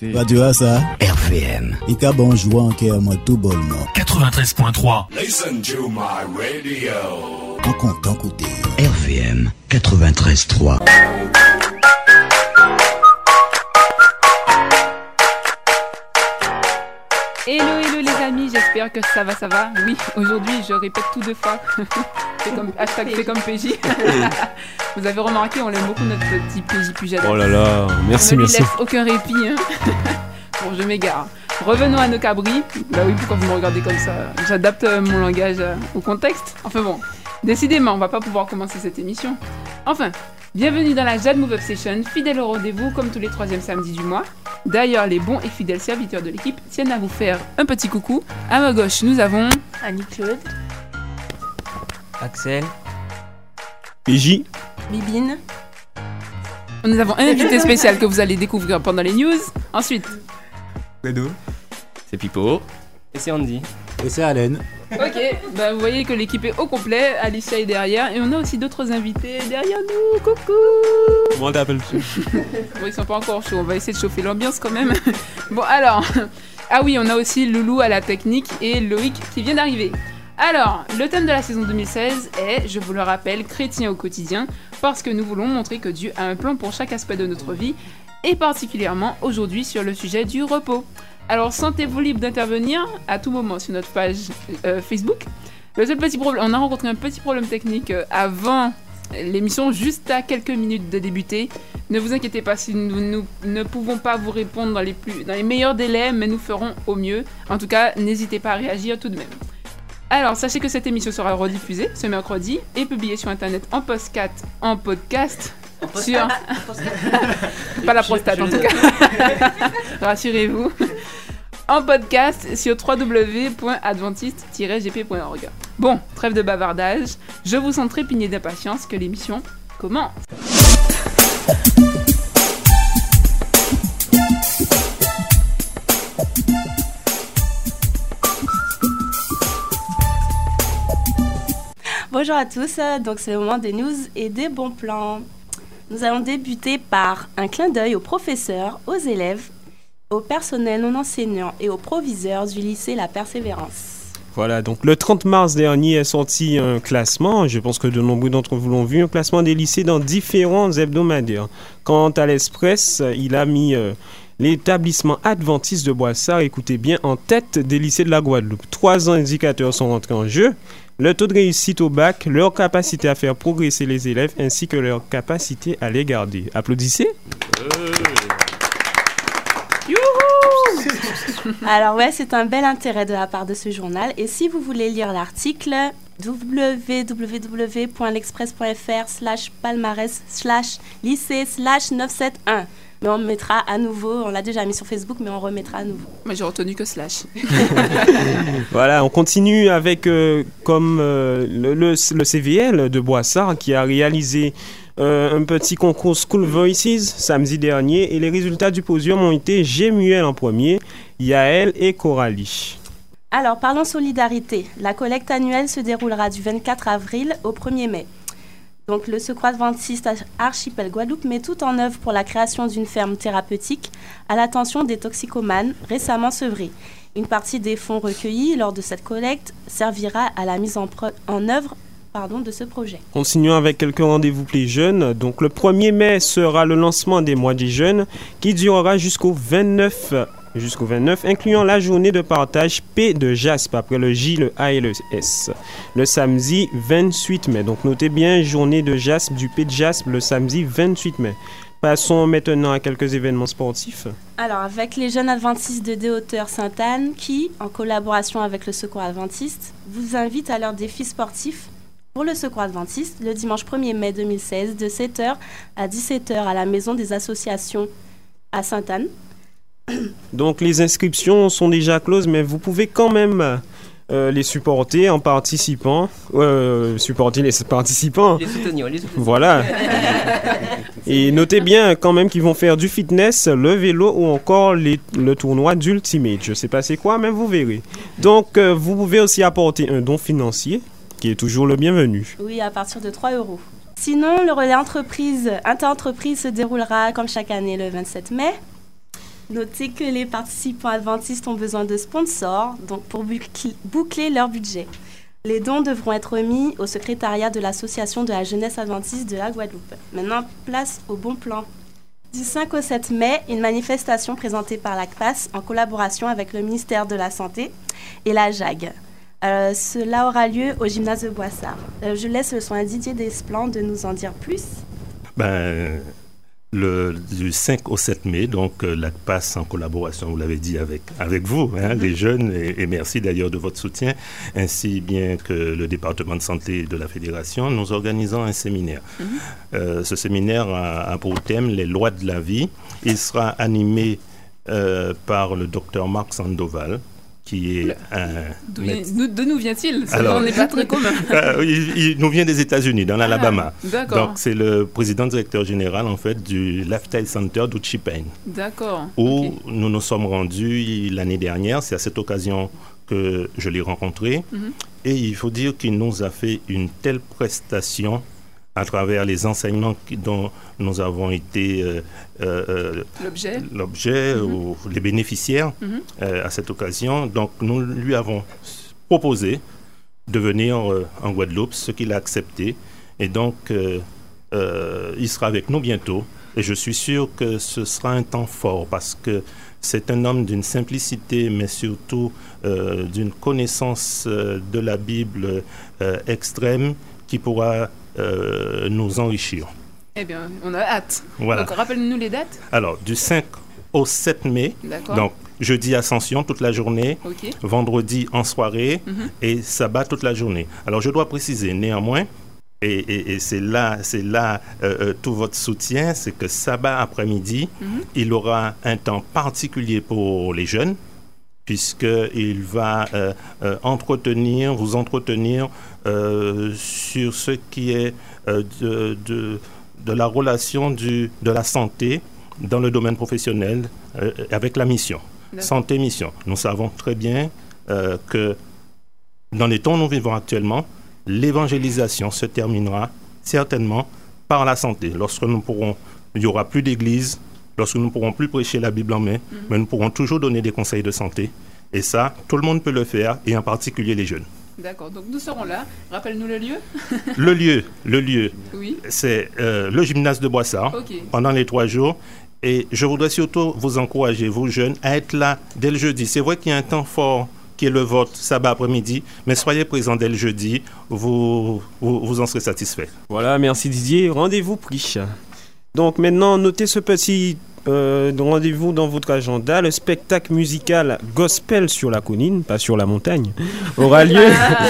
écoutez Radio Asa, RVM. et qu'à bon jouer en cœur, moi tout bol, non. 93.3. Listen to my radio. En content côté. RVM 93.3. Hello les amis, j'espère que ça va. Oui, aujourd'hui je répète tout deux fois. C'est comme hashtag c'est comme PJ. Vous avez remarqué, on aime beaucoup notre petit PJ Pujade. Oh là là, merci. On ne lui laisse aucun répit. Hein. Bon, je m'égare. Revenons à nos cabris. Bah oui, pourquoi vous me regardez comme ça? J'adapte mon langage au contexte. Enfin bon, décidément, on va pas pouvoir commencer cette émission. Enfin, bienvenue dans la Jade Move Up Session, fidèle au rendez-vous comme tous les troisièmes samedis du mois. D'ailleurs, les bons et fidèles serviteurs de l'équipe tiennent à vous faire un petit coucou. À ma gauche, nous avons Annie-Claude, Axel, PJ. Bibine, Nous avons un invité spécial que vous allez découvrir pendant les news. Ensuite, Bedo, C'est Pipo. et c'est Andy. Et c'est Alain. ok, bah vous voyez que l'équipe est au complet. Alicia est derrière et on a aussi d'autres invités derrière nous. Coucou. Comment t'appelles-tu? Bon, ils sont pas encore chauds, on va essayer de chauffer l'ambiance quand même. Bon, alors, ah oui, on a aussi Loulou à la technique et Loïc qui vient d'arriver. Alors, le thème de la saison 2016 est, je vous le rappelle, chrétien au quotidien, parce que nous voulons montrer que Dieu a un plan pour chaque aspect de notre vie, et particulièrement aujourd'hui sur le sujet du repos. Alors, sentez-vous libre d'intervenir à tout moment sur notre page Facebook. Le seul petit problème, on a rencontré un petit problème technique avant l'émission, juste à quelques minutes de débuter. Ne vous inquiétez pas si nous ne pouvons pas vous répondre dans les meilleurs délais, mais nous ferons au mieux. En tout cas, n'hésitez pas à réagir tout de même. Alors, sachez que cette émission sera rediffusée ce mercredi et publiée sur internet en podcast. Sur... pas la prostate en tout cas. Rassurez-vous. En podcast sur www.adventiste-gp.org. Bon, trêve de bavardage. Je vous sens trépigner d'impatience que l'émission commence. Bonjour à tous, donc c'est le moment des news et des bons plans. Nous allons débuter par un clin d'œil aux professeurs, aux élèves, au personnel non enseignant et aux proviseurs du lycée La Persévérance. Voilà, donc le 30 mars dernier est sorti un classement, je pense que de nombreux d'entre vous l'ont vu, un classement des lycées dans différents hebdomadaires. Quant à l'Express, il a mis l'établissement adventiste de Boissard, écoutez bien, en tête des lycées de la Guadeloupe. 3 indicateurs sont rentrés en jeu. Le taux de réussite au bac, leur capacité à faire progresser les élèves ainsi que leur capacité à les garder. Applaudissez. Alors ouais, c'est un bel intérêt de la part de ce journal. Et si vous voulez lire l'article, www.l'express.fr/palmarès/lycée/971. Mais on mettra à nouveau, on l'a déjà mis sur Facebook, mais on remettra à nouveau. Moi j'ai retenu que slash. Voilà, on continue avec le CVL de Boissard qui a réalisé un petit concours School Voices samedi dernier et les résultats du podium ont été Gémuel en premier, Yaël et Coralie. Alors parlons solidarité. La collecte annuelle se déroulera du 24 avril au 1er mai. Donc, le Secours Adventiste Archipel Guadeloupe met tout en œuvre pour la création d'une ferme thérapeutique à l'attention des toxicomanes récemment sevrés. Une partie des fonds recueillis lors de cette collecte servira à la mise en œuvre de ce projet. Continuons avec quelques rendez-vous pour les jeunes. Donc, le 1er mai sera le lancement des mois des jeunes qui durera jusqu'au 29, incluant la journée de partage P de JASP, après le J, le A et le S, le samedi 28 mai. Donc notez bien, journée de JASP, du P de JASP, le samedi 28 mai. Passons maintenant à quelques événements sportifs. Alors, avec les jeunes adventistes de Des-Hauteurs Sainte-Anne qui, en collaboration avec le Secours Adventiste, vous invitent à leur défi sportif pour le Secours Adventiste le dimanche 1er mai 2016 de 7h à 17h à la Maison des Associations à Sainte-Anne. Donc les inscriptions sont déjà closes, mais vous pouvez quand même les supporter en participant. Supporter les participants. Les soutenir. Voilà. Et notez bien quand même qu'ils vont faire du fitness, le vélo ou encore le tournoi d'Ultimate. Je ne sais pas c'est quoi, mais vous verrez. Donc vous pouvez aussi apporter un don financier, qui est toujours le bienvenu. Oui, à partir de 3 €. Sinon, le relais inter-entreprise se déroulera comme chaque année le 27 mai. Notez que les participants adventistes ont besoin de sponsors, donc pour boucler leur budget. Les dons devront être remis au secrétariat de l'Association de la jeunesse adventiste de la Guadeloupe. Maintenant, place au bon plan. Du 5 au 7 mai, une manifestation présentée par l'ACPAS en collaboration avec le ministère de la Santé et la JAG. Cela aura lieu au gymnase de Boissard. Je laisse le soin à Didier Desplan de nous en dire plus. Du 5 au 7 mai, donc l'ACPAS en collaboration, vous l'avez dit, avec vous, les jeunes, et merci d'ailleurs de votre soutien, ainsi bien que le département de santé de la Fédération, nous organisons un séminaire. Ce séminaire a pour thème les lois de la vie. Il sera animé par le docteur Marc Sandoval, qui est D'où nous vient-il? Alors, on n'est pas très commun. Il nous vient des États-Unis, dans l'Alabama. D'accord. Donc, c'est le président directeur général, en fait, du Lifestyle Center d'Uchipain. D'accord. Où nous nous sommes rendus l'année dernière. C'est à cette occasion que je l'ai rencontré. Et il faut dire qu'il nous a fait une telle prestation à travers les enseignements dont nous avons été l'objet ou les bénéficiaires à cette occasion. Donc, nous lui avons proposé de venir en Guadeloupe, ce qu'il a accepté. Et donc, il sera avec nous bientôt. Et je suis sûr que ce sera un temps fort parce que c'est un homme d'une simplicité, mais surtout d'une connaissance de la Bible extrême qui pourra nous enrichir. Eh bien, on a hâte. Voilà. Donc, rappelle-nous les dates. Alors, du 5 au 7 mai, donc jeudi Ascension toute la journée, vendredi en soirée et sabbat toute la journée. Alors, je dois préciser néanmoins, et c'est là tout votre soutien, c'est que sabbat après-midi, il aura un temps particulier pour les jeunes, puisqu'il va vous entretenir sur ce qui est de la relation de la santé dans le domaine professionnel avec la mission. Santé-mission. Nous savons très bien que dans les temps où nous vivons actuellement, l'évangélisation se terminera certainement par la santé. Il n'y aura plus d'église, lorsque nous ne pourrons plus prêcher la Bible en main, mais nous pourrons toujours donner des conseils de santé. Et ça, tout le monde peut le faire, et en particulier les jeunes. D'accord, donc nous serons là. Rappelle-nous le lieu. Le lieu, oui. C'est le gymnase de Boissard, pendant les 3 jours. Et je voudrais surtout vous encourager, vous jeunes, à être là dès le jeudi. C'est vrai qu'il y a un temps fort qui est le vote, sabbat après-midi, mais soyez présents dès le jeudi, vous en serez satisfaits. Voilà, merci Didier. Rendez-vous pris. Donc maintenant, notez ce petit rendez-vous dans votre agenda. Le spectacle musical Gospel sur la colline, pas sur la montagne, aura lieu.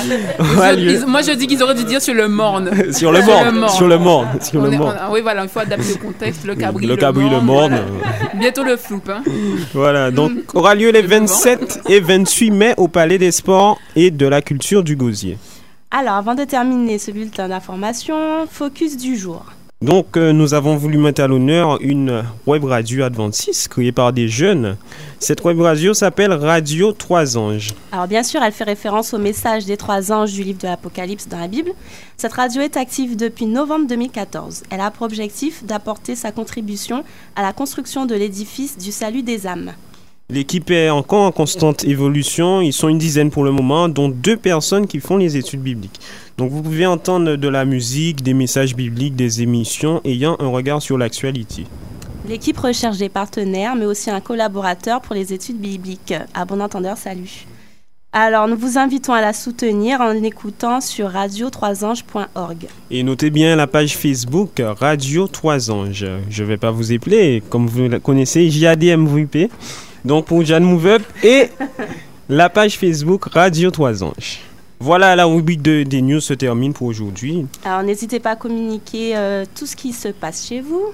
Moi, je dis qu'ils auraient dû dire sur le Morne. Sur le Morne. Oui, voilà, il faut adapter le contexte. Le cabri, le Morne. Voilà. Bientôt le Floup. Voilà, donc aura lieu les 27 et 28 mai au Palais des Sports et de la Culture du Gosier. Alors, avant de terminer ce bulletin d'information, focus du jour. Donc, nous avons voulu mettre à l'honneur une web radio adventiste créée par des jeunes. Cette web radio s'appelle Radio 3 Anges. Alors, bien sûr, elle fait référence au message des 3 anges du livre de l'Apocalypse dans la Bible. Cette radio est active depuis novembre 2014. Elle a pour objectif d'apporter sa contribution à la construction de l'édifice du salut des âmes. L'équipe est encore en constante évolution. Ils sont une dizaine pour le moment, dont 2 personnes qui font les études bibliques. Donc vous pouvez entendre de la musique, des messages bibliques, des émissions ayant un regard sur l'actualité. L'équipe recherche des partenaires, mais aussi un collaborateur pour les études bibliques. À bon entendeur, salut. Alors, nous vous invitons à la soutenir en l'écoutant sur radio3anges.org. Et notez bien la page Facebook Radio 3 Anges. Je ne vais pas vous épeler, comme vous la connaissez, JADMVP. Donc pour Jan Move Up et la page Facebook Radio 3 Anges. Voilà, la rubrique des news se termine pour aujourd'hui. Alors n'hésitez pas à communiquer tout ce qui se passe chez vous.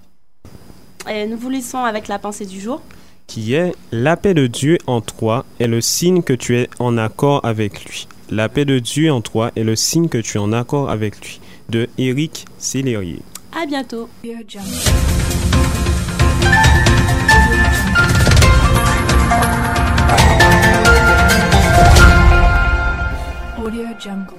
Et nous vous laissons avec la pensée du jour. Qui est « La paix de Dieu en toi est le signe que tu es en accord avec lui ». La paix de Dieu en toi est le signe que tu es en accord avec lui. De Éric Célérier. À bientôt. Audio Jungle.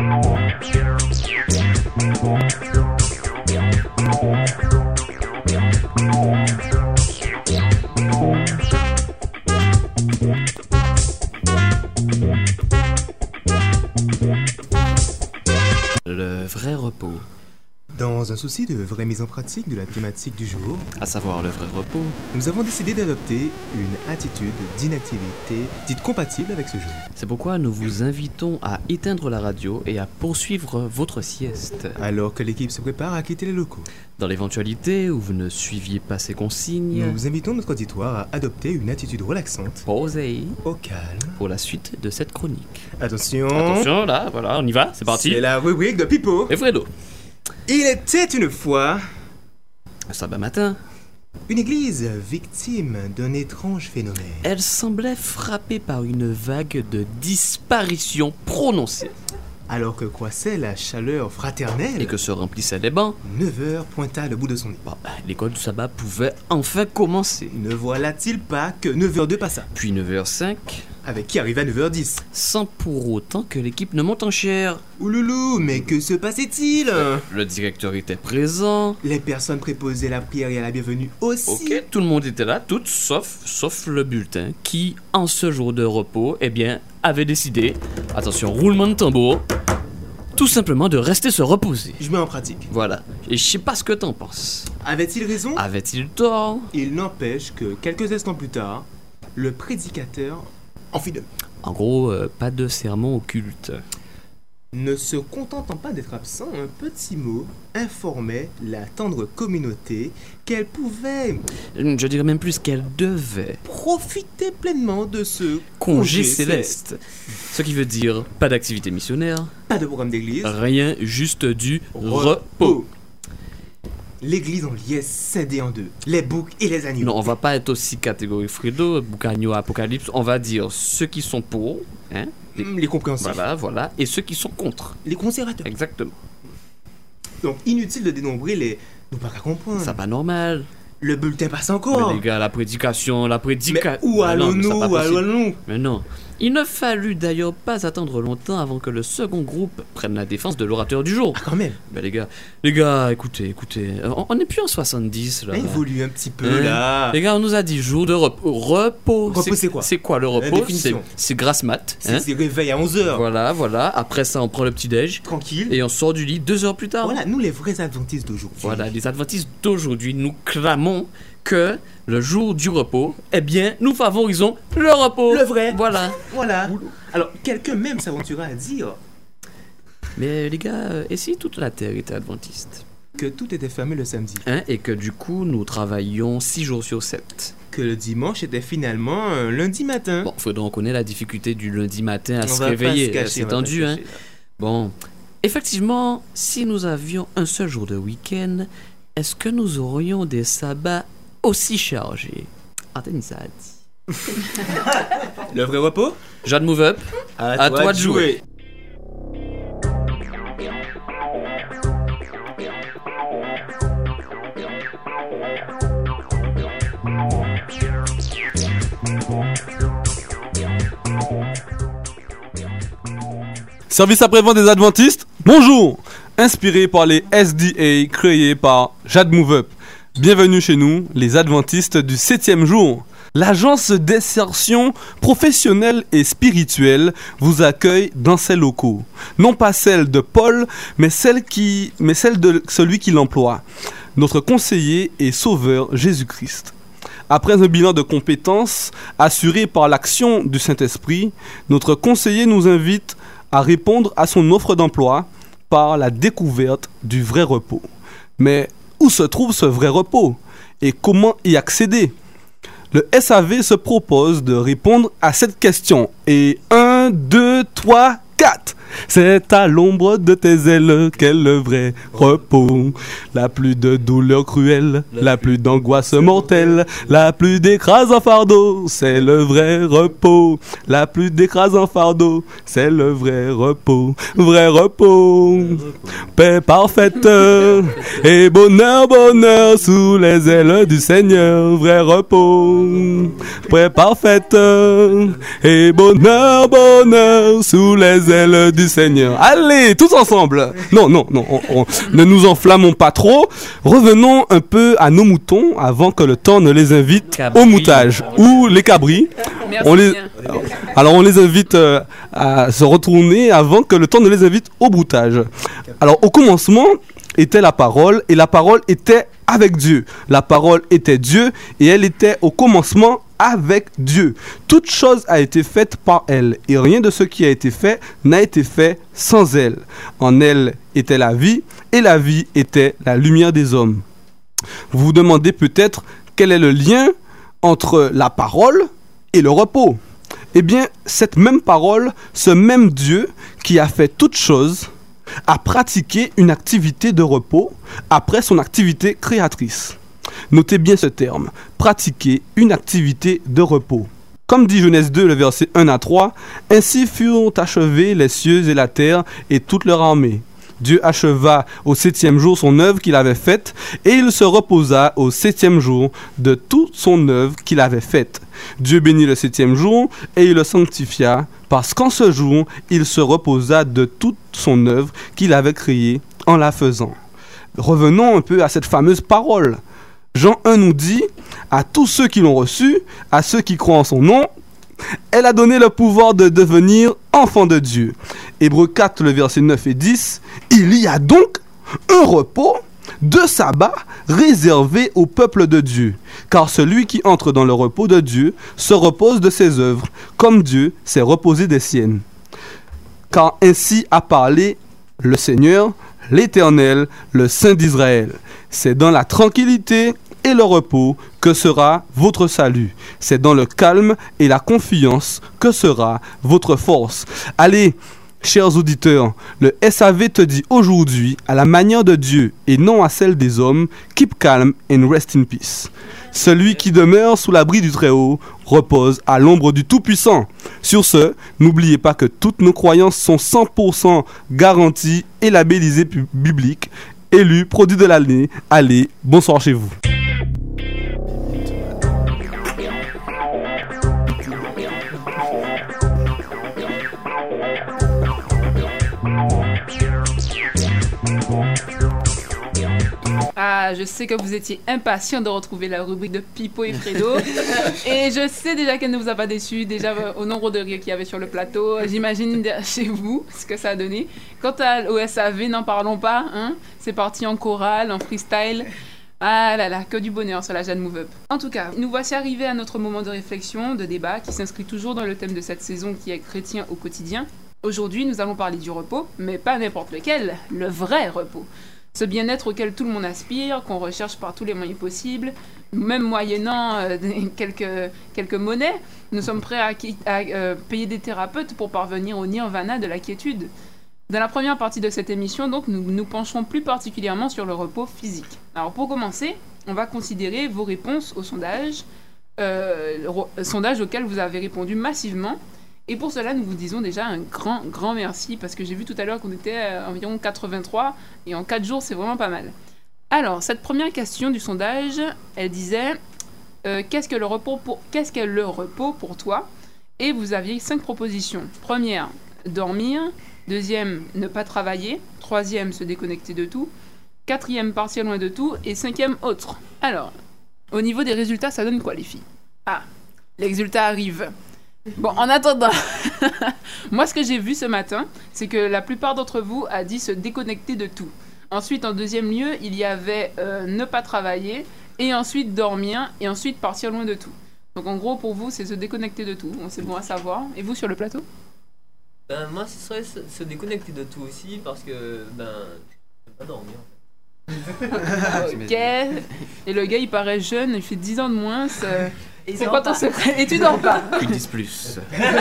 Le vrai repos. Dans un souci de vraie mise en pratique de la thématique du jour, à savoir le vrai repos, nous avons décidé d'adopter une attitude d'inactivité dite compatible avec ce jour. C'est pourquoi nous vous invitons à éteindre la radio et à poursuivre votre sieste. Alors que l'équipe se prépare à quitter les locaux. Dans l'éventualité où vous ne suiviez pas ces consignes, nous invitons notre auditoire à adopter une attitude relaxante, posée, au calme, pour la suite de cette chronique. Attention, là, voilà, on y va, c'est parti. C'est la rubrique de Pipo et Fredo. Il était une fois, un sabbat matin, une église victime d'un étrange phénomène. Elle semblait frappée par une vague de disparition prononcée. Alors que croissait la chaleur fraternelle et que se remplissaient les bancs, 9h pointa le bout de son nez. L'école du sabbat pouvait enfin commencer. Ne voilà-t-il pas que 9h02 passa, puis 9h05, avec qui arriva 9h10, sans pour autant que l'équipe ne monte en chair. Ouloulou, mais que se passait-il? Le directeur était présent. Les personnes préposées à la prière et à la bienvenue aussi. Ok, tout le monde était là, toutes sauf le bulletin, qui, en ce jour de repos, avait décidé, attention, roulement de tambour, tout simplement de rester se reposer. Je mets en pratique. Voilà. Et je sais pas ce que t'en penses. Avait-il raison? Avait-il tort? Il n'empêche que quelques instants plus tard, le prédicateur en fit de même. En gros, pas de sermon occulte. Ne se contentant pas d'être absent, un petit mot informait la tendre communauté qu'elle pouvait, je dirais même plus qu'elle devait, profiter pleinement de ce congé céleste. Ce qui veut dire pas d'activité missionnaire, pas de programme d'église, rien, juste du repos. L'église en liesse scindée en deux, les boucs et les agneaux. Non, on va pas être aussi catégorique Fredo, bouc, agneau, apocalypse, on va dire ceux qui sont pour, hein, les compréhensifs. Voilà, et ceux qui sont contre. Les conservateurs. Exactement. Donc, inutile de dénombrer les... Nous pas qu'à comprendre. Ça va normal. Le bulletin passe encore. Mais les gars, la prédication... Mais où allons-nous? Mais non. Il ne fallut d'ailleurs pas attendre longtemps avant que le second groupe prenne la défense de l'orateur du jour. Ah, quand même. Ben les gars, écoutez, on n'est plus en 70 là. Ça évolue un petit peu là. Les gars, on nous a dit jour de repos. Repos, c'est quoi? C'est quoi le repos? C'est grasse mat. C'est réveil à 11h. Voilà. Après ça, on prend le petit-déj. Tranquille. Et on sort du lit 2 heures plus tard. Voilà, nous les vrais adventistes d'aujourd'hui. Voilà, les adventistes d'aujourd'hui, nous clamons que le jour du repos, nous favorisons le repos. Le vrai. Voilà. Alors, quelqu'un même s'aventura à dire... Mais les gars, et si toute la Terre était adventiste? Que tout était fermé le samedi. Et que du coup, nous travaillions 6 jours sur 7. Que le dimanche était finalement un lundi matin. Bon, faudrait qu'on connaisse la difficulté du lundi matin à se réveiller. C'est tendu, hein. Bon, effectivement, si nous avions un seul jour de week-end, est-ce que nous aurions des sabbats aussi chargés? Antanisade. Le vrai repos? Jade Move Up, à toi de jouer. Service après-vente des Adventistes, bonjour! Inspiré par les SDA créés par Jade Move Up. Bienvenue chez nous, les Adventistes du 7e jour. L'agence d'insertion professionnelle et spirituelle vous accueille dans ses locaux. Non pas celle de Paul, mais celle de celui qui l'emploie. Notre conseiller et sauveur Jésus-Christ. Après un bilan de compétences assuré par l'action du Saint-Esprit, notre conseiller nous invite à répondre à son offre d'emploi par la découverte du vrai repos. Mais où se trouve ce vrai repos et comment y accéder? Le SAV se propose de répondre à cette question. Et 1, 2, 3, 4. C'est à l'ombre de tes ailes qu'est le vrai repos. La plus de douleur cruelle, la plus d'angoisse mortelle, la plus d'écrasant fardeau, c'est le vrai repos. La plus d'écrasant fardeau, c'est le vrai repos. Vrai repos, paix parfaite et bonheur sous les ailes du Seigneur. Vrai repos, paix parfaite et bonheur sous les ailes l'ailes du Seigneur. Allez, tous ensemble. Non, ne nous enflammons pas trop. Revenons un peu à nos moutons avant que le temps ne les invite au moutage. Ou les cabris. Alors on les invite à se retourner avant que le temps ne les invite au broutage. Alors au commencement était la parole et la parole était avec Dieu. La parole était Dieu et elle était au commencement avec Dieu. Toute chose a été faite par elle et rien de ce qui a été fait n'a été fait sans elle. En elle était la vie et la vie était la lumière des hommes. Vous vous demandez peut-être quel est le lien entre la parole et le repos. Eh bien, cette même parole, ce même Dieu qui a fait toutes choses, a pratiqué une activité de repos après son activité créatrice. Notez bien ce terme, pratiquer une activité de repos. Comme dit Genèse 2, le verset 1 à 3, « Ainsi furent achevés les cieux et la terre et toute leur armée. Dieu acheva au 7e jour son œuvre qu'il avait faite, et il se reposa au 7e jour de toute son œuvre qu'il avait faite. Dieu bénit le 7e jour, et il le sanctifia, parce qu'en ce jour, il se reposa de toute son œuvre qu'il avait créée en la faisant. » Revenons un peu à cette fameuse parole. Jean 1 nous dit, « À tous ceux qui l'ont reçu, à ceux qui croient en son nom, elle a donné le pouvoir de devenir enfants de Dieu. » Hébreux 4, le verset 9 et 10, « Il y a donc un repos de sabbat réservé au peuple de Dieu. Car celui qui entre dans le repos de Dieu se repose de ses œuvres, comme Dieu s'est reposé des siennes. Car ainsi a parlé le Seigneur, l'Éternel, le Saint d'Israël. C'est dans la tranquillité et le repos que sera votre salut. C'est dans le calme et la confiance que sera votre force. » Allez, chers auditeurs, le SAV te dit aujourd'hui, à la manière de Dieu et non à celle des hommes, « Keep calm and rest in peace ». Celui qui demeure sous l'abri du Très-Haut repose à l'ombre du Tout-Puissant. Sur ce, n'oubliez pas que toutes nos croyances sont 100% garanties et labellisées bibliques. Élu, produit de l'année. Allez, bonsoir chez vous. Ah, je sais que vous étiez impatients de retrouver la rubrique de Pipo et Fredo. Et je sais déjà qu'elle ne vous a pas déçu, déjà au nombre de rires qu'il y avait sur le plateau. J'imagine chez vous ce que ça a donné. Quant au SAV, n'en parlons pas. Hein, c'est parti en chorale, en freestyle. Ah là là, que du bonheur sur la Jade Move Up. En tout cas, nous voici arrivés à notre moment de réflexion, de débat, qui s'inscrit toujours dans le thème de cette saison qui est chrétien au quotidien. Aujourd'hui, nous allons parler du repos, mais pas n'importe lequel, le vrai repos. Ce bien-être auquel tout le monde aspire, qu'on recherche par tous les moyens possibles, même moyennant quelques monnaies, nous sommes prêts à payer des thérapeutes pour parvenir au nirvana de la quiétude. Dans la première partie de cette émission, donc, nous nous pencherons plus particulièrement sur le repos physique. Alors pour commencer, on va considérer vos réponses au sondage, sondage auquel vous avez répondu massivement. Et pour cela, nous vous disons déjà un grand merci, parce que j'ai vu tout à l'heure qu'on était à environ 83, et en 4 jours, c'est vraiment pas mal. Alors, cette première question du sondage, elle disait qu'est-ce que le repos pour toi ? Et vous aviez 5 propositions. Première, dormir. Deuxième, ne pas travailler. Troisième, se déconnecter de tout. Quatrième, partir loin de tout. Et 5e, autre. Alors, au niveau des résultats, ça donne quoi, les filles ? Ah, les résultats arrivent. Bon, en attendant, moi, ce que j'ai vu ce matin, c'est que la plupart d'entre vous a dit se déconnecter de tout. Ensuite, en deuxième lieu, il y avait ne pas travailler, et ensuite dormir, et ensuite partir loin de tout. Donc, en gros, pour vous, c'est se déconnecter de tout. Bon, c'est bon à savoir. Et vous, sur le plateau ? Moi, ce serait se déconnecter de tout aussi, parce que, je peux pas dormir. Ok. Et le gars, il paraît jeune, il fait 10 ans de moins. C'est quoi ton secret ? Et tu dors pas ? Ils disent plus.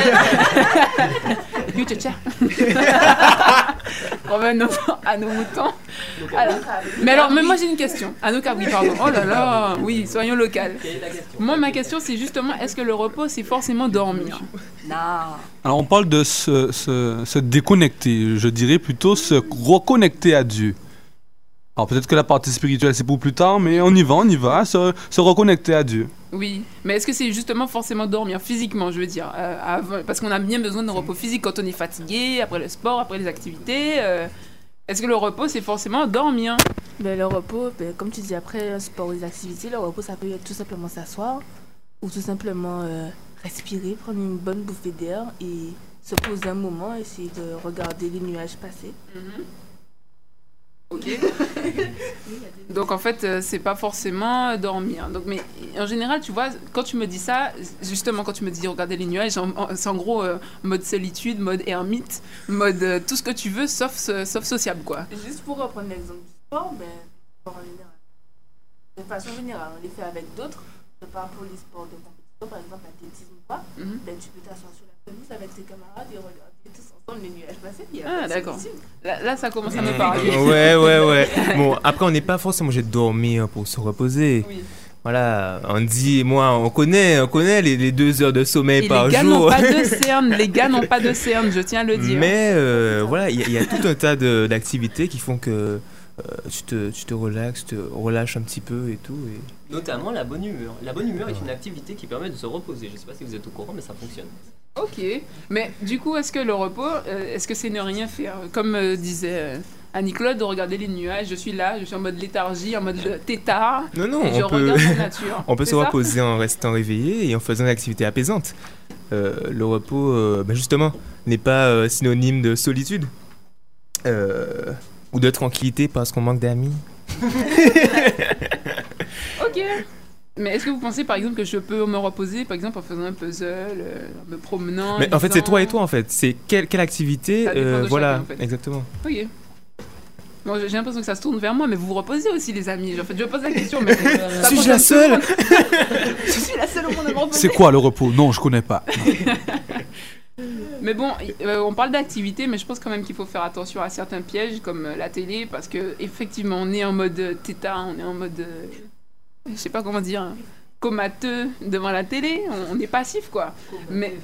Revenons à nos moutons. Alors, mais moi j'ai une question. À nos cabris, pardon. Oh là là, oui, soyons locales. Moi, ma question, c'est justement, est-ce que le repos, c'est forcément dormir ? Non. Alors, on parle de se déconnecter. Je dirais plutôt se reconnecter à Dieu. Alors, peut-être que la partie spirituelle, c'est pour plus tard, mais on y va, se reconnecter à Dieu. Oui, mais est-ce que c'est justement forcément dormir physiquement, je veux dire, parce qu'on a bien besoin d'un repos physique quand on est fatigué, après le sport, après les activités. Est-ce que le repos, c'est forcément dormir? Le repos, comme tu dis, après un sport ou les activités, le repos, ça peut être tout simplement s'asseoir ou tout simplement respirer, prendre une bonne bouffée d'air et se poser un moment, essayer de regarder les nuages passer. Ok. Donc en fait, c'est pas forcément dormir. Donc, mais en général, tu vois, quand tu me dis ça, justement, quand tu me dis regarder les nuages, c'est en gros mode solitude, mode ermite, mode tout ce que tu veux, sauf sociable, quoi. Juste pour reprendre l'exemple du sport, sport en général. De façon générale, on les fait avec d'autres. Je parle pour les sports de compétition, par exemple l'athlétisme ou pas. Tu peux t'asseoir sur la pelouse avec tes camarades et regarder tous ensemble les nuages passer. Ah, d'accord. Là, ça commence à me parler. Ouais. Bon, après, on n'est pas forcément obligé de dormir pour se reposer. Oui. Voilà, Andy et moi, on connaît les 2 heures de sommeil par jour. Les gars n'ont pas de cernes, je tiens à le dire. Mais voilà, il y a tout un tas d'activités qui font que tu te relaxes, tu te relâches un petit peu et tout. Notamment la bonne humeur. La bonne humeur est une activité qui permet de se reposer. Je ne sais pas si vous êtes au courant, mais ça fonctionne. Ok, mais du coup, est-ce que le repos, est-ce que c'est ne rien faire? Comme disait Annie-Claude, de regarder les nuages, je suis là, je suis en mode léthargie, en mode tétard. Non, et regarde la nature. On peut se reposer en restant réveillé et en faisant une activité apaisante. Le repos, justement, n'est pas synonyme de solitude ou de tranquillité parce qu'on manque d'amis. Ok. Mais est-ce que vous pensez par exemple que je peux me reposer par exemple en faisant un puzzle, en me promenant? Mais en fait, c'est toi et toi en fait. C'est quelle activité? Voilà, chacun, en fait. Exactement. Ok. Bon, j'ai l'impression que ça se tourne vers moi, mais vous vous reposez aussi, les amis. En fait, je pose la question, mais suis-je la seule? Je suis la seule au monde à me reposer. C'est quoi le repos? Non, je connais pas. Mais bon, on parle d'activité, mais je pense quand même qu'il faut faire attention à certains pièges comme la télé, parce que effectivement, on est en mode tétard, on est en mode, je sais pas comment dire, comateux devant la télé, on est passif quoi. Mais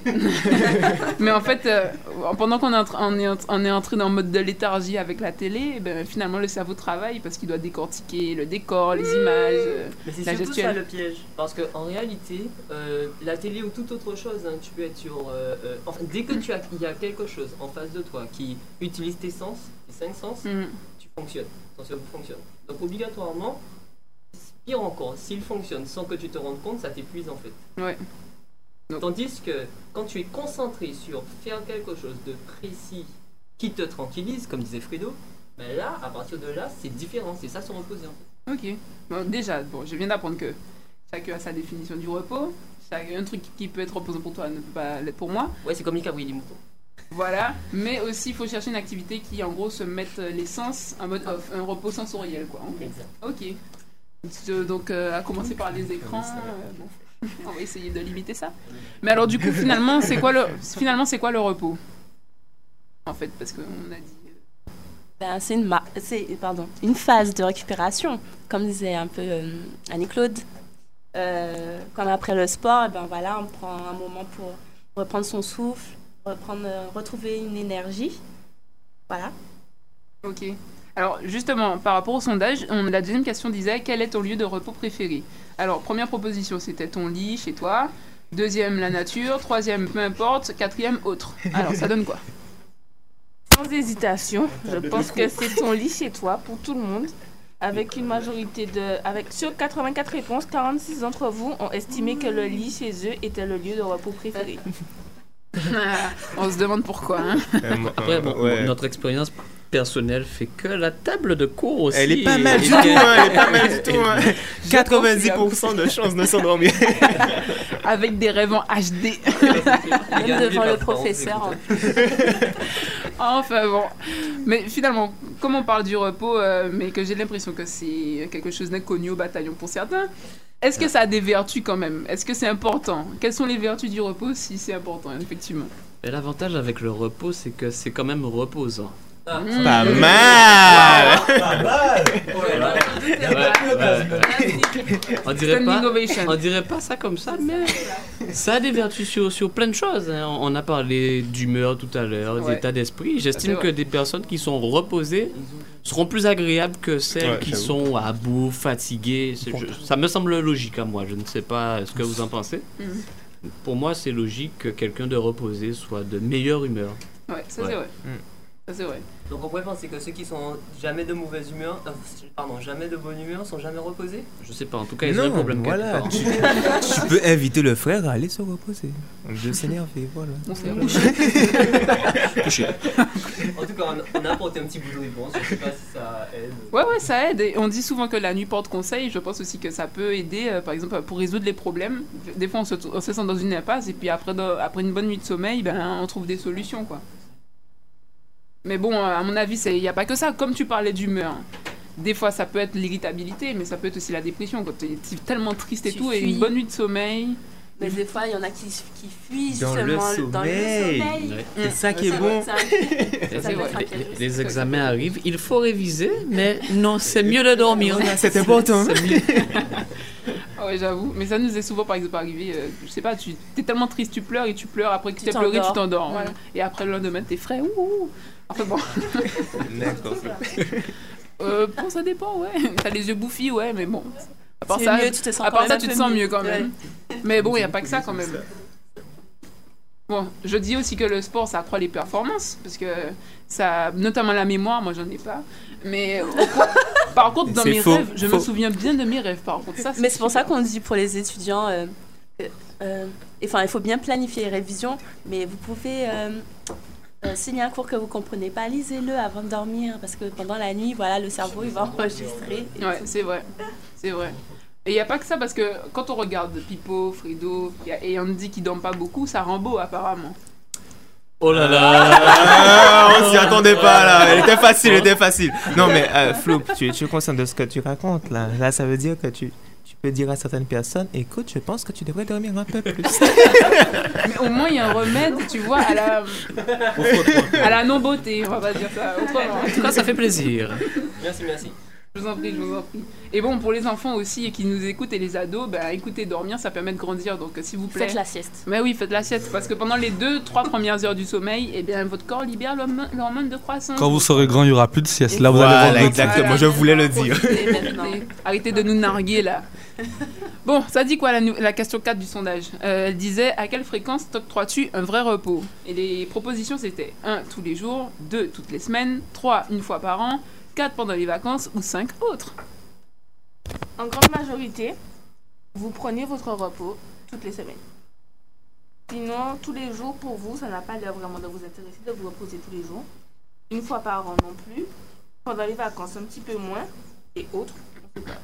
en fait, pendant qu'on est entré dans le mode de léthargie avec la télé, finalement le cerveau travaille parce qu'il doit décortiquer le décor, les images, mais c'est surtout ça le piège, parce qu'en réalité, la télé ou toute autre chose, hein, tu peux être sur... enfin, dès que il y a quelque chose en face de toi qui utilise tes sens, tes 5 sens, tu fonctionnes, ton cerveau fonctionne. Donc obligatoirement, pire encore, s'il fonctionne sans que tu te rendes compte, ça t'épuise en fait. Ouais. Tandis que quand tu es concentré sur faire quelque chose de précis qui te tranquillise, comme disait Fredo, là, à partir de là, c'est différent, c'est ça se reposer en fait. Ok. Bon, déjà, je viens d'apprendre que chacun a sa définition du repos. Un truc qui peut être reposant pour toi ne peut pas l'être pour moi. Ouais, c'est comme les cabris et les moutons. Voilà, mais aussi il faut chercher une activité qui en gros se mette les sens en mode off, un repos sensoriel quoi. Exact. Ok. Donc à commencer par les écrans, on va essayer de limiter ça. Mais alors du coup finalement c'est quoi le repos en fait, parce qu'on a dit. C'est une phase de récupération, comme disait un peu Annie-Claude. Comme après le sport, on prend un moment pour reprendre son souffle, retrouver une énergie. Voilà. Ok. Alors justement, par rapport au sondage, la deuxième question disait quel est ton lieu de repos préféré? Alors première proposition, c'était ton lit chez toi. Deuxième, la nature. Troisième, peu importe. Quatrième, autre. Alors ça donne quoi? Sans hésitation, je pense que c'est ton lit chez toi pour tout le monde. Avec une majorité sur 84 réponses, 46 d'entre vous ont estimé que le lit chez eux était le lieu de repos préféré. On se demande pourquoi. Hein. Après, notre expérience personnelle fait que la table de cours aussi. Elle est pas mal du tout, elle est pas mal du tout. 90% de chances de s'endormir. Avec des rêves en HD. Même devant le professeur. Enfin bon. Mais finalement, comme on parle du repos, mais que j'ai l'impression que c'est quelque chose d'inconnu au bataillon pour certains, est-ce que ça a des vertus quand même? Est-ce que c'est important? Quelles sont les vertus du repos si c'est important, effectivement? Et l'avantage avec le repos, c'est que c'est quand même reposant. Pas mal. On dirait pas ça comme ça, mais ça a des vertus sur plein de choses. Hein. On a parlé d'humeur tout à l'heure, d'état d'esprit. J'estime que des personnes qui sont reposées seront plus agréables que celles qui sont à bout, fatiguées. Ça me semble logique à moi. Je ne sais pas ce que vous en pensez. Pour moi, c'est logique que quelqu'un de reposé soit de meilleure humeur. Ouais, ça c'est vrai. Ça c'est vrai. Donc on pourrait penser que ceux qui sont jamais de mauvaise humeur, jamais de bonne humeur, sont jamais reposés. Je sais pas, en tout cas, ils ont un problème. Voilà, tu peux inviter le frère à aller se reposer. De s'énerver, voilà. On s'est couché. En tout cas, on a apporté un petit bout de réponse. Je sais pas si ça aide. Ouais, ça aide. Et on dit souvent que la nuit porte conseil. Je pense aussi que ça peut aider, par exemple, pour résoudre les problèmes. Des fois, on se sent dans une impasse et puis après une bonne nuit de sommeil, on trouve des solutions, quoi. Mais bon, à mon avis, il n'y a pas que ça. Comme tu parlais d'humeur, des fois, ça peut être l'irritabilité, mais ça peut être aussi la dépression. Quand tu es tellement triste et tout, et une bonne nuit de sommeil... Mais des fois, il y en a qui fuient justement dans le sommeil. C'est ça qui est bon. Les examens arrivent, il faut réviser, mais non, c'est mieux de dormir. C'est important. Ouais, j'avoue. Mais ça nous est souvent, par exemple, arrivé. Je sais pas, tu es tellement triste, tu pleures et tu pleures. Après que tu as pleuré, tu t'endors. Voilà. Et après, le lendemain, t'es frais. Enfin bon. D'accord. Bon, ça dépend, ouais. T'as les yeux bouffis, ouais, mais bon. À part c'est ça, mieux, tu te sens à part ça, tu te sens mieux quand même. Mais bon, il n'y a pas que ça quand même. Bon, je dis aussi que le sport, ça accroît les performances, parce que ça, notamment la mémoire, moi j'en ai pas. Mais par contre, dans mes rêves, je me souviens bien de mes rêves, par contre. Ça, mais c'est pour ça qu'on dit pour les étudiants, il faut bien planifier les révisions, mais vous pouvez... s'il y a un cours que vous ne comprenez pas, lisez-le avant de dormir, parce que pendant la nuit, voilà, le cerveau, il va enregistrer. Ouais, c'est vrai. C'est vrai. Et il n'y a pas que ça, parce que quand on regarde Pipo, Fredo et Andy qui ne dorment pas beaucoup, ça rend beau, apparemment. Oh là là, on s'y attendait pas, là. Elle était facile. Non, mais Flo, tu es conscient de ce que tu racontes, là. Là, ça veut dire que tu peux dire à certaines personnes, écoute, je pense que tu devrais dormir un peu plus. Mais au moins, il y a un remède, tu vois, à la non-beauté, on va pas dire ça autrement. En tout cas, ça fait plaisir. Merci. Je vous en prie. Et bon, pour les enfants aussi qui nous écoutent et les ados, écoutez, dormir, ça permet de grandir. Donc, s'il vous plaît... Faites la sieste. Mais oui, faites la sieste. Parce que pendant les 2-3 premières heures du sommeil, votre corps libère l'hormone de croissance. Quand vous serez grand, il n'y aura plus de sieste. Là, vous allez voir. Exactement, je voulais le dire. Arrêtez de nous narguer, là. Bon, ça dit quoi la question 4 du sondage? Elle disait, à quelle fréquence t'octroies-tu un vrai repos? Et les propositions, c'était 1 tous les jours, 2 toutes les semaines, 3 une fois par an, 4 pendant les vacances ou 5 autres. En grande majorité, vous prenez votre repos toutes les semaines. Sinon, tous les jours, pour vous, ça n'a pas l'air vraiment de vous intéresser de vous reposer tous les jours. Une fois par an non plus. Pendant les vacances, un petit peu moins. Et autres, on ne sait pas.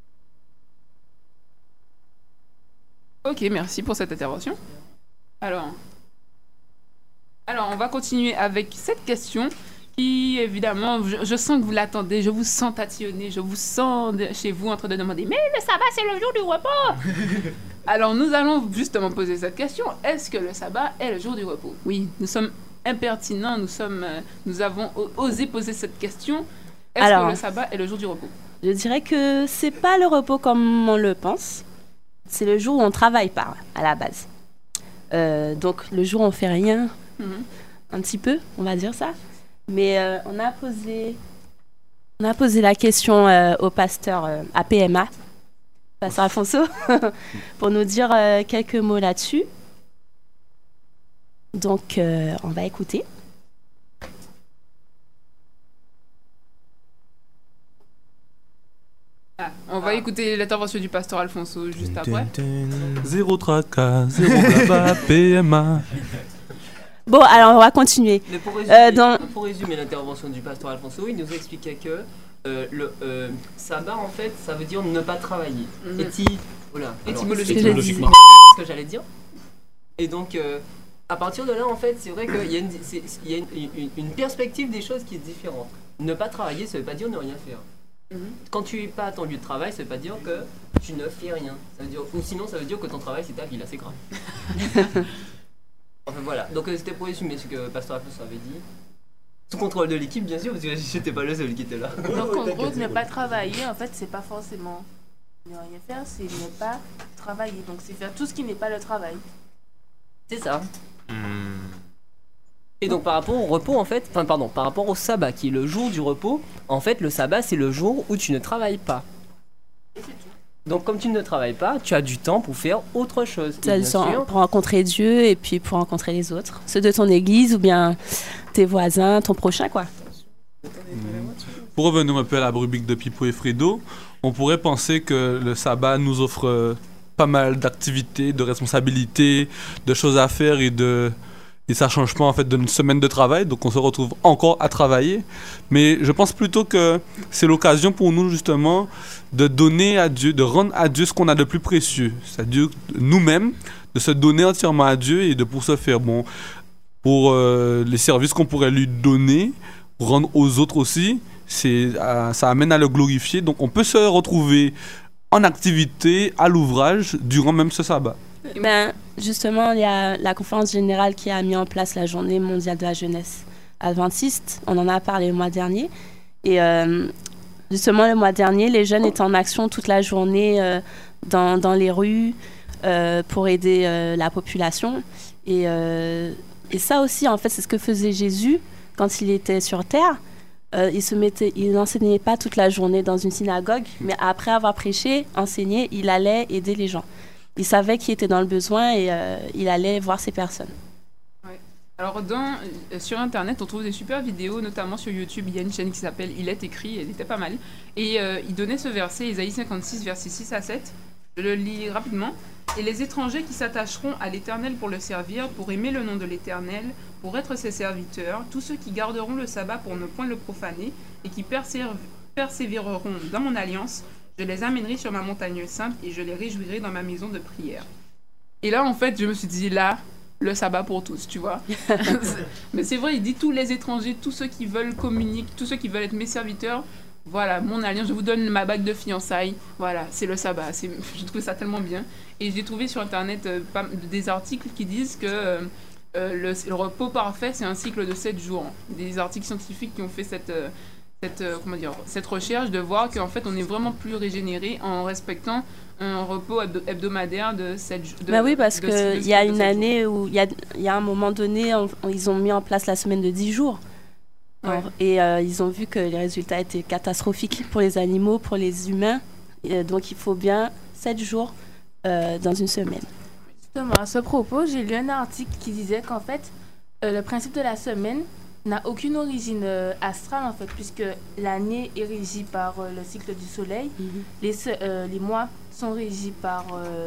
Ok, merci pour cette intervention. Alors, on va continuer avec cette question qui, évidemment, je sens que vous l'attendez, je vous sens tatillonner, je vous sens chez vous en train de demander « Mais le sabbat, c'est le jour du repos !» Alors, nous allons justement poser cette question. Est-ce que le sabbat est le jour du repos? Oui, nous sommes impertinents, nous avons osé poser cette question. Est-ce que le sabbat est le jour du repos? Je dirais que c'est pas le repos comme on le pense. C'est le jour où on travaille pas, à la base. Donc, le jour où on fait rien, un petit peu, on va dire ça. Mais on a posé la question au pasteur à PMA, pasteur Alfonso, pour nous dire quelques mots là-dessus. Donc, on va écouter. On va écouter l'intervention du pasteur Alfonso juste après. Zéro tracas, zéro blabla, PMA. Bon, alors on va continuer. Mais pour résumer l'intervention du pasteur Alfonso, il nous expliquait que le sabbat, en fait, ça veut dire ne pas travailler. Étymologiquement, c'est ce que j'allais dire. Et donc, à partir de là, en fait, c'est vrai qu'il y a une perspective des choses qui est différente. Ne pas travailler, ça ne veut pas dire ne rien faire. Quand tu n'es pas à ton lieu de travail, ça ne veut pas dire que tu ne fais rien. Ça veut dire, ou sinon, ça veut dire que ton travail, c'est ta vie. Là, c'est grave. Enfin, voilà. Donc, c'était pour résumer ce que Pasteur Alfonso avait dit. Sous contrôle de l'équipe, bien sûr, parce que j'étais pas le seul qui était là. Donc en gros, ne pas travailler, en fait, c'est pas forcément ne rien faire, c'est ne pas travailler. Donc c'est faire tout ce qui n'est pas le travail. C'est ça. Et donc par rapport au repos en fait, par rapport au sabbat qui est le jour du repos, en fait le sabbat c'est le jour où tu ne travailles pas. Donc comme tu ne travailles pas, tu as du temps pour faire autre chose. Pour rencontrer Dieu et puis pour rencontrer les autres, ceux de ton église ou bien tes voisins, ton prochain quoi. Pour revenir un peu à la rubrique de Pipo et Fredo, on pourrait penser que le sabbat nous offre pas mal d'activités, de responsabilités, de choses à faire et ça change pas en fait d'une semaine de travail, donc on se retrouve encore à travailler. Mais je pense plutôt que c'est l'occasion pour nous justement de donner à Dieu, de rendre à Dieu ce qu'on a de plus précieux, c'est-à-dire nous-mêmes, de se donner entièrement à Dieu et de pour se faire bon pour les services qu'on pourrait lui donner, rendre aux autres aussi. Ça amène à le glorifier, donc on peut se retrouver en activité à l'ouvrage durant même ce sabbat. Ben, justement, il y a la conférence générale qui a mis en place la journée mondiale de la jeunesse adventiste. On en a parlé le mois dernier. Et justement, le mois dernier, les jeunes étaient en action toute la journée dans les rues pour aider la population. Et ça aussi, en fait, c'est ce que faisait Jésus quand il était sur terre. Il n'enseignait pas toute la journée dans une synagogue, mais après avoir prêché, enseigné, il allait aider les gens. Il savait qu'il était dans le besoin et il allait voir ces personnes. Ouais. Alors, sur Internet, on trouve des super vidéos, notamment sur YouTube. Il y a une chaîne qui s'appelle Il est écrit, elle était pas mal. Et il donnait ce verset, Isaïe 56, versets 6 à 7. Je le lis rapidement. « Et les étrangers qui s'attacheront à l'Éternel pour le servir, pour aimer le nom de l'Éternel, pour être ses serviteurs, tous ceux qui garderont le sabbat pour ne point le profaner, et qui persévéreront dans mon alliance, je les amènerai sur ma montagne sainte et je les réjouirai dans ma maison de prière. » Et là, en fait, je me suis dit, là, le sabbat pour tous, tu vois. Mais c'est vrai, il dit tous les étrangers, tous ceux qui veulent communiquer, tous ceux qui veulent être mes serviteurs, voilà, mon alliance, je vous donne ma bague de fiançailles. Voilà, c'est le sabbat. Je trouve ça tellement bien. Et j'ai trouvé sur Internet des articles qui disent que le repos parfait, c'est un cycle de 7 jours. Des articles scientifiques qui ont fait cette recherche de voir qu'en fait, on est vraiment plus régénéré en respectant un repos hebdomadaire de 7 jours. Ben oui, parce qu'il y a une année où, il y a un moment donné, ils ont mis en place la semaine de 10 jours. Ouais. Et ils ont vu que les résultats étaient catastrophiques pour les animaux, pour les humains. Donc il faut bien 7 jours dans une semaine. Justement, à ce propos, j'ai lu un article qui disait qu'en fait, le principe de la semaine n'a aucune origine astrale, en fait, puisque l'année est régie par le cycle du soleil. Les mois sont régis par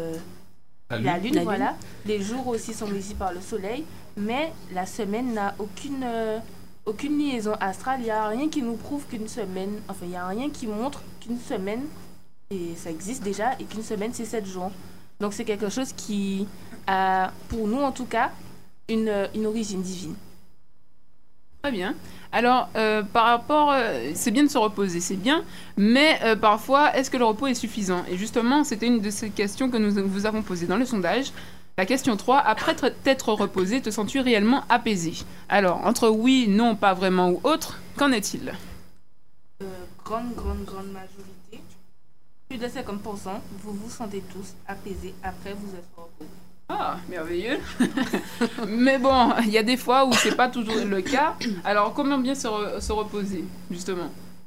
la lune, voilà. Les jours aussi sont régis par le soleil. Mais la semaine n'a aucune liaison astrale. Il n'y a rien qui nous prouve qu'une semaine... Enfin, il n'y a rien qui montre qu'une semaine, et ça existe déjà, et qu'une semaine, c'est 7 jours. Donc, c'est quelque chose qui a, pour nous en tout cas, une origine divine. Très bien. Alors, par rapport... c'est bien de se reposer, c'est bien, mais parfois, est-ce que le repos est suffisant? Et justement, c'était une de ces questions que nous vous avons posées dans le sondage. La question 3, après t'être reposé, te sens-tu réellement apaisé? Alors, entre oui, non, pas vraiment ou autre, qu'en est-il? Grande majorité. Plus de 50%, vous vous sentez tous apaisés après vous être reposé. Ah, merveilleux. Mais bon, il y a des fois où c'est pas toujours le cas. Alors, comment bien se reposer, justement?